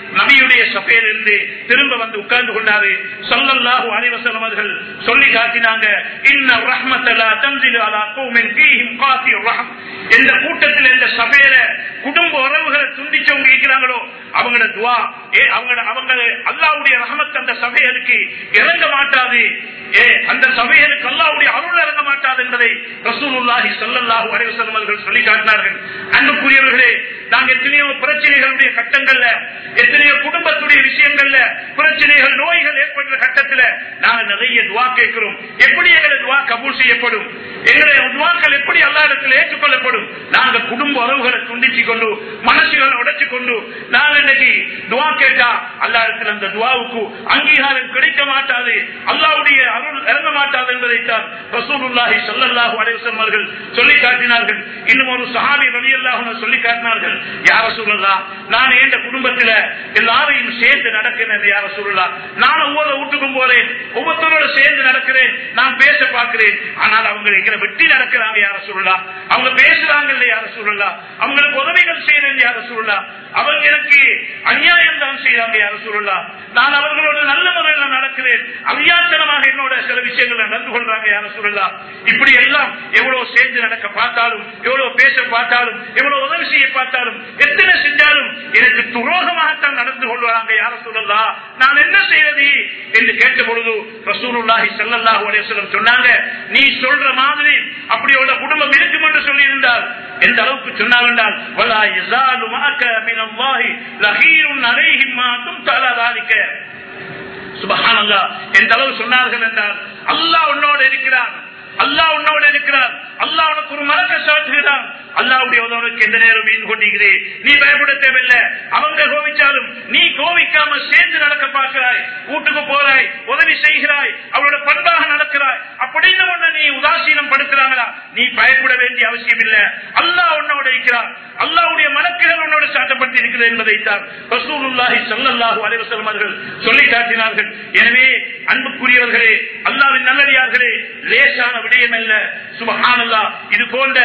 நபியுடைய சபையிலிருந்து திரும்ப வந்து உட்கார்ந்து கொண்டாரு. ஸல்லல்லாஹு அலைஹி வஸல்லம் அவர்கள் சொல்லி காட்டினாங்க, இன்ன ரஹ்மத்தலா தன்ஸிலு அலா கௌமின் ஃபீஹிம் காத்திர் ரஹம். இந்த கூட்டத்தில் இந்த சபையில குடும்ப உறவுகளை துண்டிச்சவங்க இருக்கிறாங்களோ அவங்களோட துஆ அவங்க அல்லாஹ்வுடைய ரஹமத் அந்த சபைகளுக்கு இறங்க மாட்டாது, அந்த சபைகளுக்கு அல்லாஹ்வுடைய அருள் இறங்க மாட்டாது என்பதை ரசூலுல்லாஹி ஸல்லல்லாஹு அலைஹி வஸல்லம் அவர்கள் சொல்லி காட்டினார்கள். அன்புக்குரியவர்களே, நாங்கள் எத்தனையோ பிரச்சனைகளுடைய கட்டங்கள்ல, எத்தனையோ குடும்பத்துடைய விஷயங்கள்ல பிரச்சனைகள் நோய்கள் ஏற்படுற கட்டத்தில் நாங்கள் நிறைய துஆ கேட்கிறோம். எப்படி எங்களுடைய துஆ கபூல் செய்யப்படும், எங்களுடைய துஆக்கள் எப்படி அல்லாஹ்விடத்தில் ஏற்றுக்கொள்ளப்படும்? நாங்கள் குடும்ப உறவுகளை துண்டிச்சு கொண்டு மனசுகளை உடைச்சு கொண்டு நாங்கள் இன்னைக்கு துஆ கேட்டா அல்லாஹ்விடத்தில் அந்த துஆவுக்கு அங்கீகாரம் கிடைக்க மாட்டாது, அல்லாஹ்வுடைய அருள் இறங்க மாட்டாது என்பதைத்தான் ரசூலுல்லாஹி ஸல்லல்லாஹு அலைஹி வஸல்லம் அவர்கள் சொல்லி காட்டினார்கள். இன்னும் ஒரு சஹாபி ரலியல்லாஹு அன்ஹு சொல்லி காட்டினார்கள், யா ரசூலல்லாஹ், நான் என் குடும்பத்தில் எல்லாரையும் சேர்ந்து நடக்கிறேன். யா ரசூலல்லாஹ், நான் ஒவ்வொரு வீட்டுக்கும் போறேன், ஒவ்வொருத்தரோட சேர்ந்து நடக்கிறேன், நான் பேச பார்க்கிறேன், ஆனால் அவங்க வெட்டி நடக்கிறாங்க. யா ரசூலல்லாஹ், அவங்க பேசுறாங்க இல்ல யா ரசூலல்லாஹ், அவங்களுக்கு உதவிகள் செய்யறேன் யா ரசூலல்லாஹ், அவங்க எனக்கு அநியாயம் தான் செய்யறாங்க யா ரசூலல்லாஹ், நான் அவர்களோட நல்ல முறையில் நடக்கிறேன், அவியாத்தனமாக என்னோட சில விஷயங்கள் நடந்து கொள்றாங்க யா ரசூலல்லாஹ். இப்படி எல்லாம் எவ்வளவு சேர்ந்து நடக்க பார்த்தாலும், எவ்வளவு பேச பார்த்தாலும், எவ்வளவு உதவி செய்ய பார்த்தாலும், எத்தனை செஞ்சாலும் எனக்கு துரோகமாகத்தான் நடந்து கொள்வாங்க யா ரசூலல்லாஹ், நான் என்ன செய்வது என்று கேட்ட பொழுது ரசூலுல்லாஹி ஸல்லல்லாஹு அலைஹி வஸல்லம் சொன்னாங்க, நீ சொல்ற மாதிரி அப்படியோட குடும்பம் இருக்கும் என்று சொல்லி இருந்தால் எந்த அளவுக்கு சொன்னார்கள், வலா யஸாலு மஅக மினல்லாஹி லஹீருன் அலைஹிம் மா தும்த அலா ذلك. சுப்ஹானல்லாஹ், எந்த அளவு சொன்னார்கள் என்றால், அல்லாஹ் உன்னோடு இருக்கிறான், அல்லாஹ் உன்னோடு இருக்கிறான், அல்லாஹ் உனக்கு ஒரு மலக்க சாட்டுகிறான், அல்லாஹ்வுடைய உதவிக்கு எந்த நேரம் மீன் கொண்டிருக்கிறே, நீ பயப்பட தேவையில்லை. அவங்க கோவிச்சாலும் நீ கோவிக்காம சேர்ந்து நடக்க பார்க்கிறாய், வீட்டுக்கு போறாய், உதவி செய்கிறாய், அவளோட பண்பாக நடக்கிறாய், அப்படின்னு ஒண்ணு நீ உதாசீனம் படுத்துறாங்களா, நீ பயப்பட வேண்டிய அவசியம் இல்லை. அல்லாஹ் உன்னோடு இருக்கிறான், அல்லாஹ்வுடைய மலக்குகள் உன்னோடு சாட்டப்பட்டு இருக்கிறது என்பதைத்தான் ரசூலுல்லாஹி ஸல்லல்லாஹு அலைஹி வஸல்லம் அவர்கள் சொல்லி காட்டினார்கள். எனவே அன்புக்குரியவர்களே, அல்லாஹ்வின் நல்லடியார்களே, லேசான விடயம் அல்ல. சுப்ஹானல்லாஹ், இது போன்ற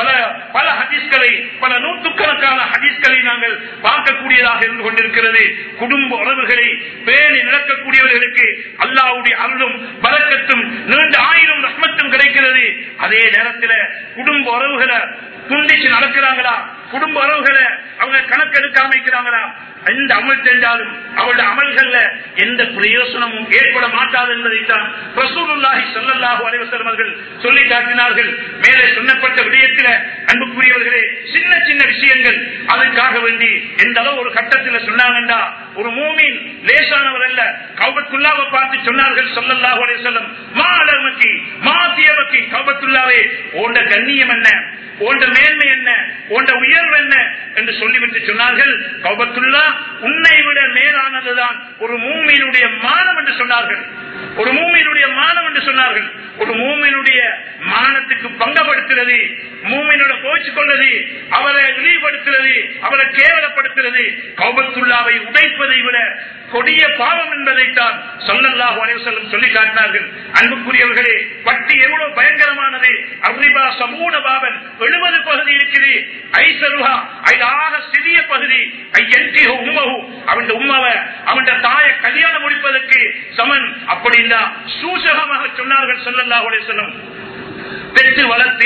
பல ஹதீஸ்களை, பல நூற்றுக்கணக்கான ஹதீஸ்களை நாங்கள் பார்க்கக்கூடியதாக இருந்து கொண்டிருக்கிறது. குடும்ப உறவுகளை பேணி நடக்கக்கூடியவர்களுக்கு அல்லாஹ்வுடைய அருளும் பரக்கத்தும் நீண்ட ஆயிரம் ரஹ்மத்தும் கிடைக்கிறது. அதே நேரத்தில் குடும்ப உறவுகளை துண்டிச்சு நடக்கிறாங்களா, குடும்ப உறவுகளை அவங்க கணக்கெடுக்காம இருக்கிறாங்களா, எந்த அமல் செஞ்சாலும் அவருடைய அமல்கள்ல எந்த பிரயோசனமும் ஏற்பட மாட்டாது என்பதைத்தான் ரசூலுல்லாஹி ஸல்லல்லாஹு அலைஹி வஸல்லம் அவர்கள் சொல்லி காட்டினார்கள். மேலே சொன்னப்பட்ட விடயத்தில் அன்புக்குரியவர்களே, சின்ன சின்ன விஷயங்கள் அதற்காக வேண்டி எந்த அளவு ஒரு கட்டத்தில் சொன்னாங்கண்டா, ஒரு மூமின் லேசானவர் அல்ல. கௌபத்துல்லாவை பார்த்து சொன்னார்கள் ஸல்லல்லாஹு அலைஹி வஸல்லம், மா அலமக்கி மா தியபக்கி, கௌபத்துல்லாவே ஓண்ட கண்ணியம் என்ன, ஓண்ட மேன்மை என்ன, ஓண்ட உயர்வு என்ன என்று சொல்லிவிட்டு சொன்னார்கள், கௌபத்துல்லா உன்னை விட மேலானதுதான் ஒரு மூமினுடைய மானம் என்று சொன்னார்கள். ஒரு மூமினுடைய மானம் என்று சொன்னார்கள். ஒரு மூமினுடைய மானத்துக்கு பங்கப்படுத்துறது, மூமினோட கோச்சு கொள்வது, அவரை இழிவுபடுத்துறது, அவரை கேவலப்படுத்துறது கௌபத்துல்லாவை உடைப்பதை விட கொடிய பாவம் என்பதைத்தான் ஸல்லல்லாஹு அலைஹி வஸல்லம் சொல்லி காட்டினார்கள். அன்புக்குரியவர்களே, வட்டி எவ்வளவு பயங்கரமானது. அர்ரிபா சமூன பாவன் 70 பகுதி இருக்குது. ஐசருஹா ஐலாக சிறிய பகுதி. ஐயன்டி உம்மஹு, அவன் உம்மவை அவன் தாயை கல்யாணம் முடிப்பதற்கு சமன். அப்படின்னா சூசகமாக சொன்னார்கள் ஸல்லல்லாஹு அலைஹி வஸல்லம். பெற்று வளர்த்து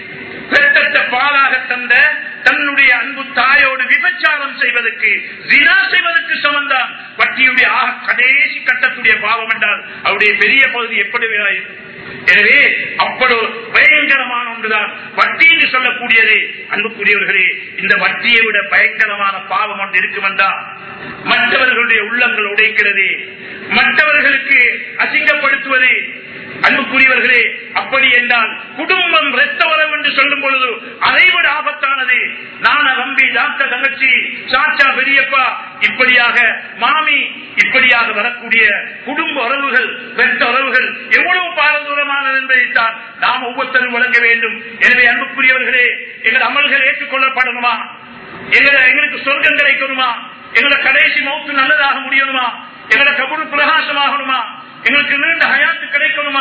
பெற்ற பாலாக தந்த தன்னுடைய அன்பு தாயோடு விபச்சாரம் செய்வதற்கு, ஜினா செய்வதற்கு சமந்தான் வட்டியுடைய கடைசி கட்டத்துடைய பாவம் என்றால் அவருடைய பெரிய பகுதி எப்படி இருக்கும். எனவே அப்படி பயங்கரமான ஒன்றுதான் வட்டி என்று சொல்லக்கூடியது. அன்புக்குரியவர்களே, இந்த வட்டியை விட பயங்கரமான பாவம் ஒன்று இருக்கும் என்றால் மற்றவர்களுடைய உள்ளங்கள் உடைக்கிறது, மற்றவர்களுக்கு அசிங்கப்படுத்துவது. அன்புக்குரியவர்களே, அப்படி என்றால் குடும்பம் இரத்த உறவு என்று சொல்லும் பொழுது அதைவிட ஆபத்தானது. நான தம்பி, தாத்தா தங்கச்சி, சாச்சா பெரியப்பா, இப்படியாக மாமி, இப்படியாக வரக்கூடிய குடும்ப உறவுகள், இரத்த உறவுகள் எவ்வளவு பாரதூரமானது என்பதைத்தான் நாம் ஒவ்வொருத்தரும் வழங்க வேண்டும். எனவே அன்புக்குரியவர்களே, எங்கள் அமல்கள் ஏற்றுக்கொள்ளப்படணுமா, எங்களுக்கு சொர்க்கம் கிடைக்கணுமா, எங்களை கடைசி மௌத்து நல்லதாக முடியணுமா, எங்களை கபூர் பிரகாசமாகணுமா, எங்களுக்கு நீண்ட ஹயாத்து கிடைக்கணுமா,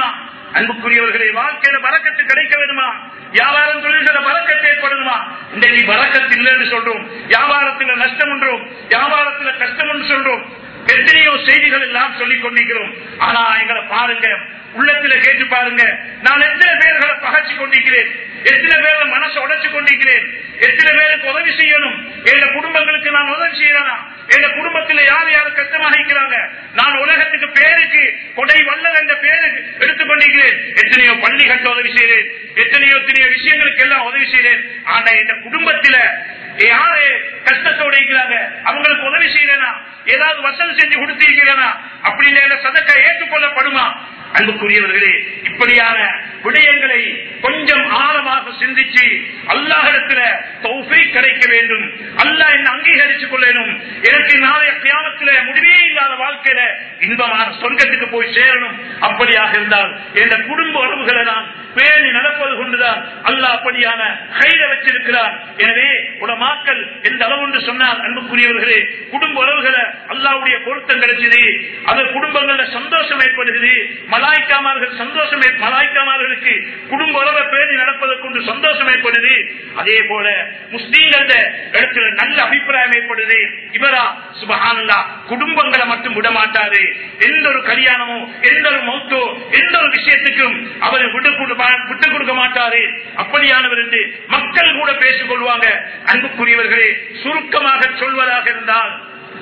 அன்புக்குரியவர்களை வாழ்க்கையில பரக்கத்து கிடைக்க வேண்டுமா? வியாபாரம் தொழில்களை பரக்கத்து ஏற்படணுமா? இன்றைக்கு பரக்கத்து இல்லைன்னு சொல்றோம், வியாபாரத்துல நஷ்டம் என்றோம், வியாபாரத்துல கஷ்டம் என்று சொல்றோம், எத்தனையோ செய்திகள் எல்லாம் சொல்லிக் கொண்டிருக்கிறோம். ஆனா எங்களை பாருங்க, உள்ளத்துல கேட்டு பாருங்க, நான் எத்தனை பேர்களை பகச்சு கொண்டிருக்கிறேன், எத்தனை பேர்ல மனசை உடைச்சு கொண்டிருக்கிறேன், எத்தனை பேருக்கு உதவி செய்யணும், எங்க குடும்பங்களுக்கு நான் உதவி செய்யறேனா, எங்க குடும்பத்தில் யார் யாரு கஷ்டமாக இருக்கிறாங்க, நான் உலகத்துக்கு பேருக்கு கொடை வல்லல் என்ற பேரு எடுத்துக் கொண்டிருக்கிறேன், எத்தனையோ பள்ளி கட்ட உதவி செய்கிறேன், எத்தனையோ விஷயங்களுக்கு எல்லாம் உதவி செய்கிறேன். ஆனா இந்த குடும்பத்தில யாரு கஷ்டத்தோட இருக்கிறாங்க, அவங்களுக்கு உதவி செய்யறேனா, ஏதாவது வசதி செஞ்சு கொடுத்திருக்கிறேனா, அப்படின்னு சதக்கா ஏற்றுக்கொள்ளப்படுமா? அன்புக்குரியவர்களே, இப்படியான விடயங்களை கொஞ்சம் ஆழமாக சிந்திச்சு அல்லாஹ்விடத்தில் தௌஃபீக் கிடைக்க வேண்டும். அல்லாஹ் என்ன அங்கீகரித்துக் கொள்ளணும், எனக்கு நாளைய கியாமத்திலே முடிவே இல்லாத வாழ்க்கையில இன்பமான சொர்க்கத்துக்கு போய் சேரணும். அப்படியாக இருந்தால் இந்த குடும்ப உறவுகளை நான் பேணி நடப்பது கொண்டுதான் அல்லாஹ் அப்படியான கைத வச்சிருக்கிறார். எனவே உலமாக்கள் எந்த அளவு என்று சொன்னால், அன்புக்குரியவர்களே, குடும்ப உறவுகளை அல்லாஹ்வுடைய பொருத்தம் கிடைச்சது, அது குடும்பங்கள்ல சந்தோஷம் ஏற்படுகிறது. மலாய்க்காமார்களுக்கு குடும்ப உறவை பேணி நடப்பதை கொண்டு சந்தோஷம் ஏற்படுது. அதே போல முஸ்லீம்கள இடத்துல நல்ல அபிப்பிராயம் ஏற்படுது. இவரா சுப்ஹானல்லாஹ் குடும்பங்களை மட்டும் விடமாட்டாரு, எந்த ஒரு கல்யாணமோ எந்த ஒரு மௌத்தோ எந்த ஒரு விஷயத்துக்கும் அவர் விட்டு கொடுக்க மாட்டாரு. அப்படியானவர் என்று மக்கள் கூட பேசிக் கொள்வாங்க. அன்புக்குரியவர்களே, சுருக்கமாக சொல்வதாக இருந்தால்,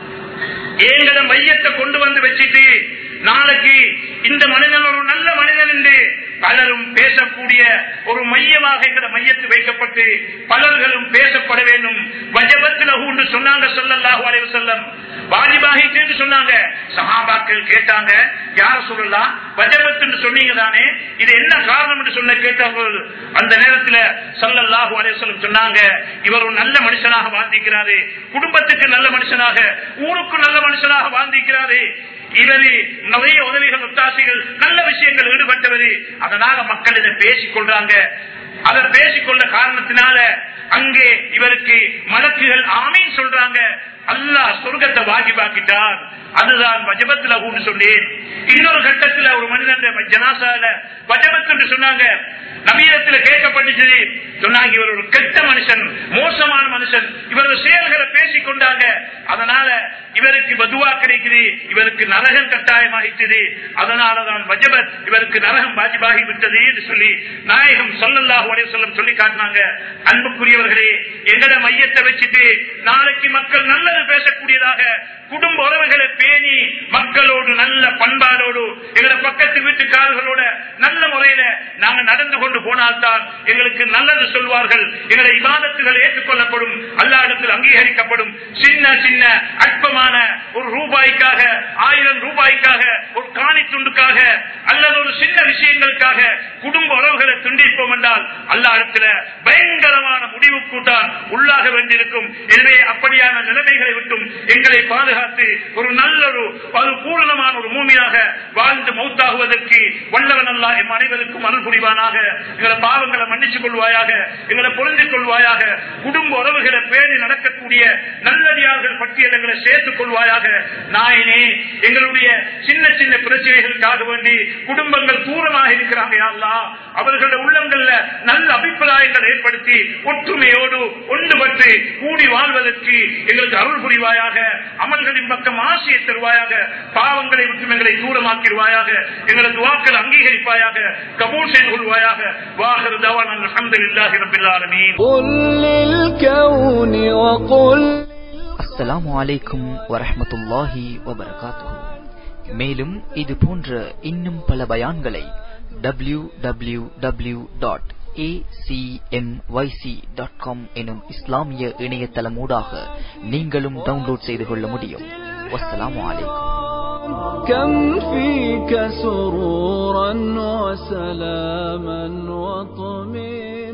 எங்கள மையத்தை கொண்டு வந்து வச்சுட்டு நாளைக்கு இந்த மனிதன் ஒரு நல்ல மனிதன் என்று பலரும் பேசக்கூடிய ஒரு மையமாக எங்கட மையத்து வைக்கப்பட்டு பலர்களும் பேசப்பட வேண்டும். வஜபத்லஹு சொன்னாங்க ஸல்லல்லாஹு அலைஹி வஸல்லம், வாஜிபாகிட்டு சொன்னாங்க. சஹாபாக்கள் கேட்டாங்க, யா ரசூலுல்லாஹ் வஜபத் சொன்னீங்க தானே, இது என்ன காரணம் என்று சொன்ன கேட்டார்கள். அந்த நேரத்தில் ஸல்லல்லாஹு அலைஹி வஸல்லம் சொன்னாங்க, இவர் ஒரு நல்ல மனுஷனாக வாழ்ந்திருக்கிறாரு, குடும்பத்துக்கு நல்ல மனுஷனாக, ஊருக்கு நல்ல மனுஷனாக வாழ்ந்திருக்கிறாரு, இவரு நிறைய உதவிகள் ஒத்தாசைகள் நல்ல விஷயங்கள் ஈடுபட்டவரு. அதனால மக்கள் இதை பேசிக் கொள்றாங்க. அதை பேசிக்கொள்ள காரணத்தினால அங்கே இவருக்கு மலக்குகள் ஆமீன் சொல்றாங்க. அல்லாஹ் சொர்க்கத்தை வாஜிபாக்கிட்டார். அதுதான் வஜபத்லஹு சொன்னேன். இன்னொரு கட்டத்தில் ஒரு மனிதன் ஜனாசால வஜபத் என்று சொன்னாங்க. நபியிடத்தில் கேட்கப்பட்டுச்சு, சொன்னாங்க இவர் ஒரு கெட்ட மனுஷன், மோசமான மனுஷன், இவரது செயல்களை பேசிக் கொண்டாங்க. அதனால இவருக்கு பதுவா கிடைக்குது, இவருக்கு நரகம் கட்டாயமாகிட்டது, அதனாலதான் வஜபத், இவருக்கு நரகம் வாஜிபாகி விட்டது என்று சொல்லி நாயகம் ஸல்லல்லாஹு அலைஹி வஸல்லம் சொல்லி காட்டினாங்க. அன்புக்குரியவர்களே, எங்கட மையத்தை வச்சுட்டு நாளைக்கு மக்கள் நல்லது பேசக்கூடியதாக குடும்ப உறவுகளை பேணி மக்களோடு நல்ல பண்பாடோடு எங்களை பக்கத்து வீட்டுக்காரர்களோட நல்ல முறையில நாங்க நடந்து கொண்டு போனால்தான் எங்களுக்கு நல்லது சொல்வார்கள். எங்களை இபாதத்துகள் ஏற்றுக்கொள்ளப்படும், அல்லாஹ்விடத்தில் அங்கீகரிக்கப்படும். சின்ன சின்ன அற்பமான ஒரு ரூபாய்க்காக, 1000 ரூபாய்க்காக, ஒரு காணி துண்டுக்காக அல்லது ஒரு சின்ன விஷயங்களுக்காக குடும்ப உறவுகளை துண்டிப்போம் என்றால் அல்லாஹ்விடத்தில் பயங்கரமான முடிவுக்கு தான் உள்ளாக வேண்டியிருக்கும். எனவே அப்படியான நிலைமைகளை விட்டும் எங்களை பாதுகாத்து ஒரு நல்ல ஒரு பூரணமான ஒரு மூமியாக வாழ்ந்து மௌத்தாகுவதற்கு வல்லவன் அல்லாஹ் எம் அனைவருக்கும் அருள் புரிவானாக. எங்களை பாவங்களை மன்னிச்சுக் கொள்வாயாக, எங்களை பொருந்திக் கொள்வாயாக. குடும்ப உறவுகளை பேணி நடக்கக்கூடிய நல்லடியார்கள் பட்டியல்களை சேர்த்துக் கொள்வாயாக. நாயனே, எங்களுடைய சின்ன சின்ன பிரச்சனைகளுக்காக வேண்டி குடும்பங்கள் தூரமாக இருக்கிறாங்க. யா அல்லாஹ், அவர்களுடைய உள்ளங்கள்ல நல்ல அபிப்பிராயங்கள் ஏற்படுத்தி ஒற்றுமையோடு ஒன்றுபட்டு கூடி வாழ்வதற்கு எங்களுக்கு அருள் புரிவாயாக. அமல்களின் பக்கம் ஆசையை தருவாயாக. பாவங்களை விட்டு எங்களை தூரமாக்கிடுவாயாக. எங்களது வாக்கள் அங்கீகரிப்பாயாக, கபூல் செய்து கொள்வாயாக. வாஹிரு தஅவானா அல்ஹம்துலில்லாஹி ரப்பில் ஆலமீன். அஸ்ஸலாமு அலைக்கும் வரஹ்மத்துல்லாஹி வபரகாத்துஹு. மேலும் இது போன்ற இன்னும் பல பயான்களை www.acmyc.com எனும் இஸ்லாமிய இணையதளமூடாக நீங்களும் டவுன்லோட் செய்து கொள்ள முடியும். வஸ்ஸலாமு அலைக்கும். كم فيك سرورا وسلاما وطمئنا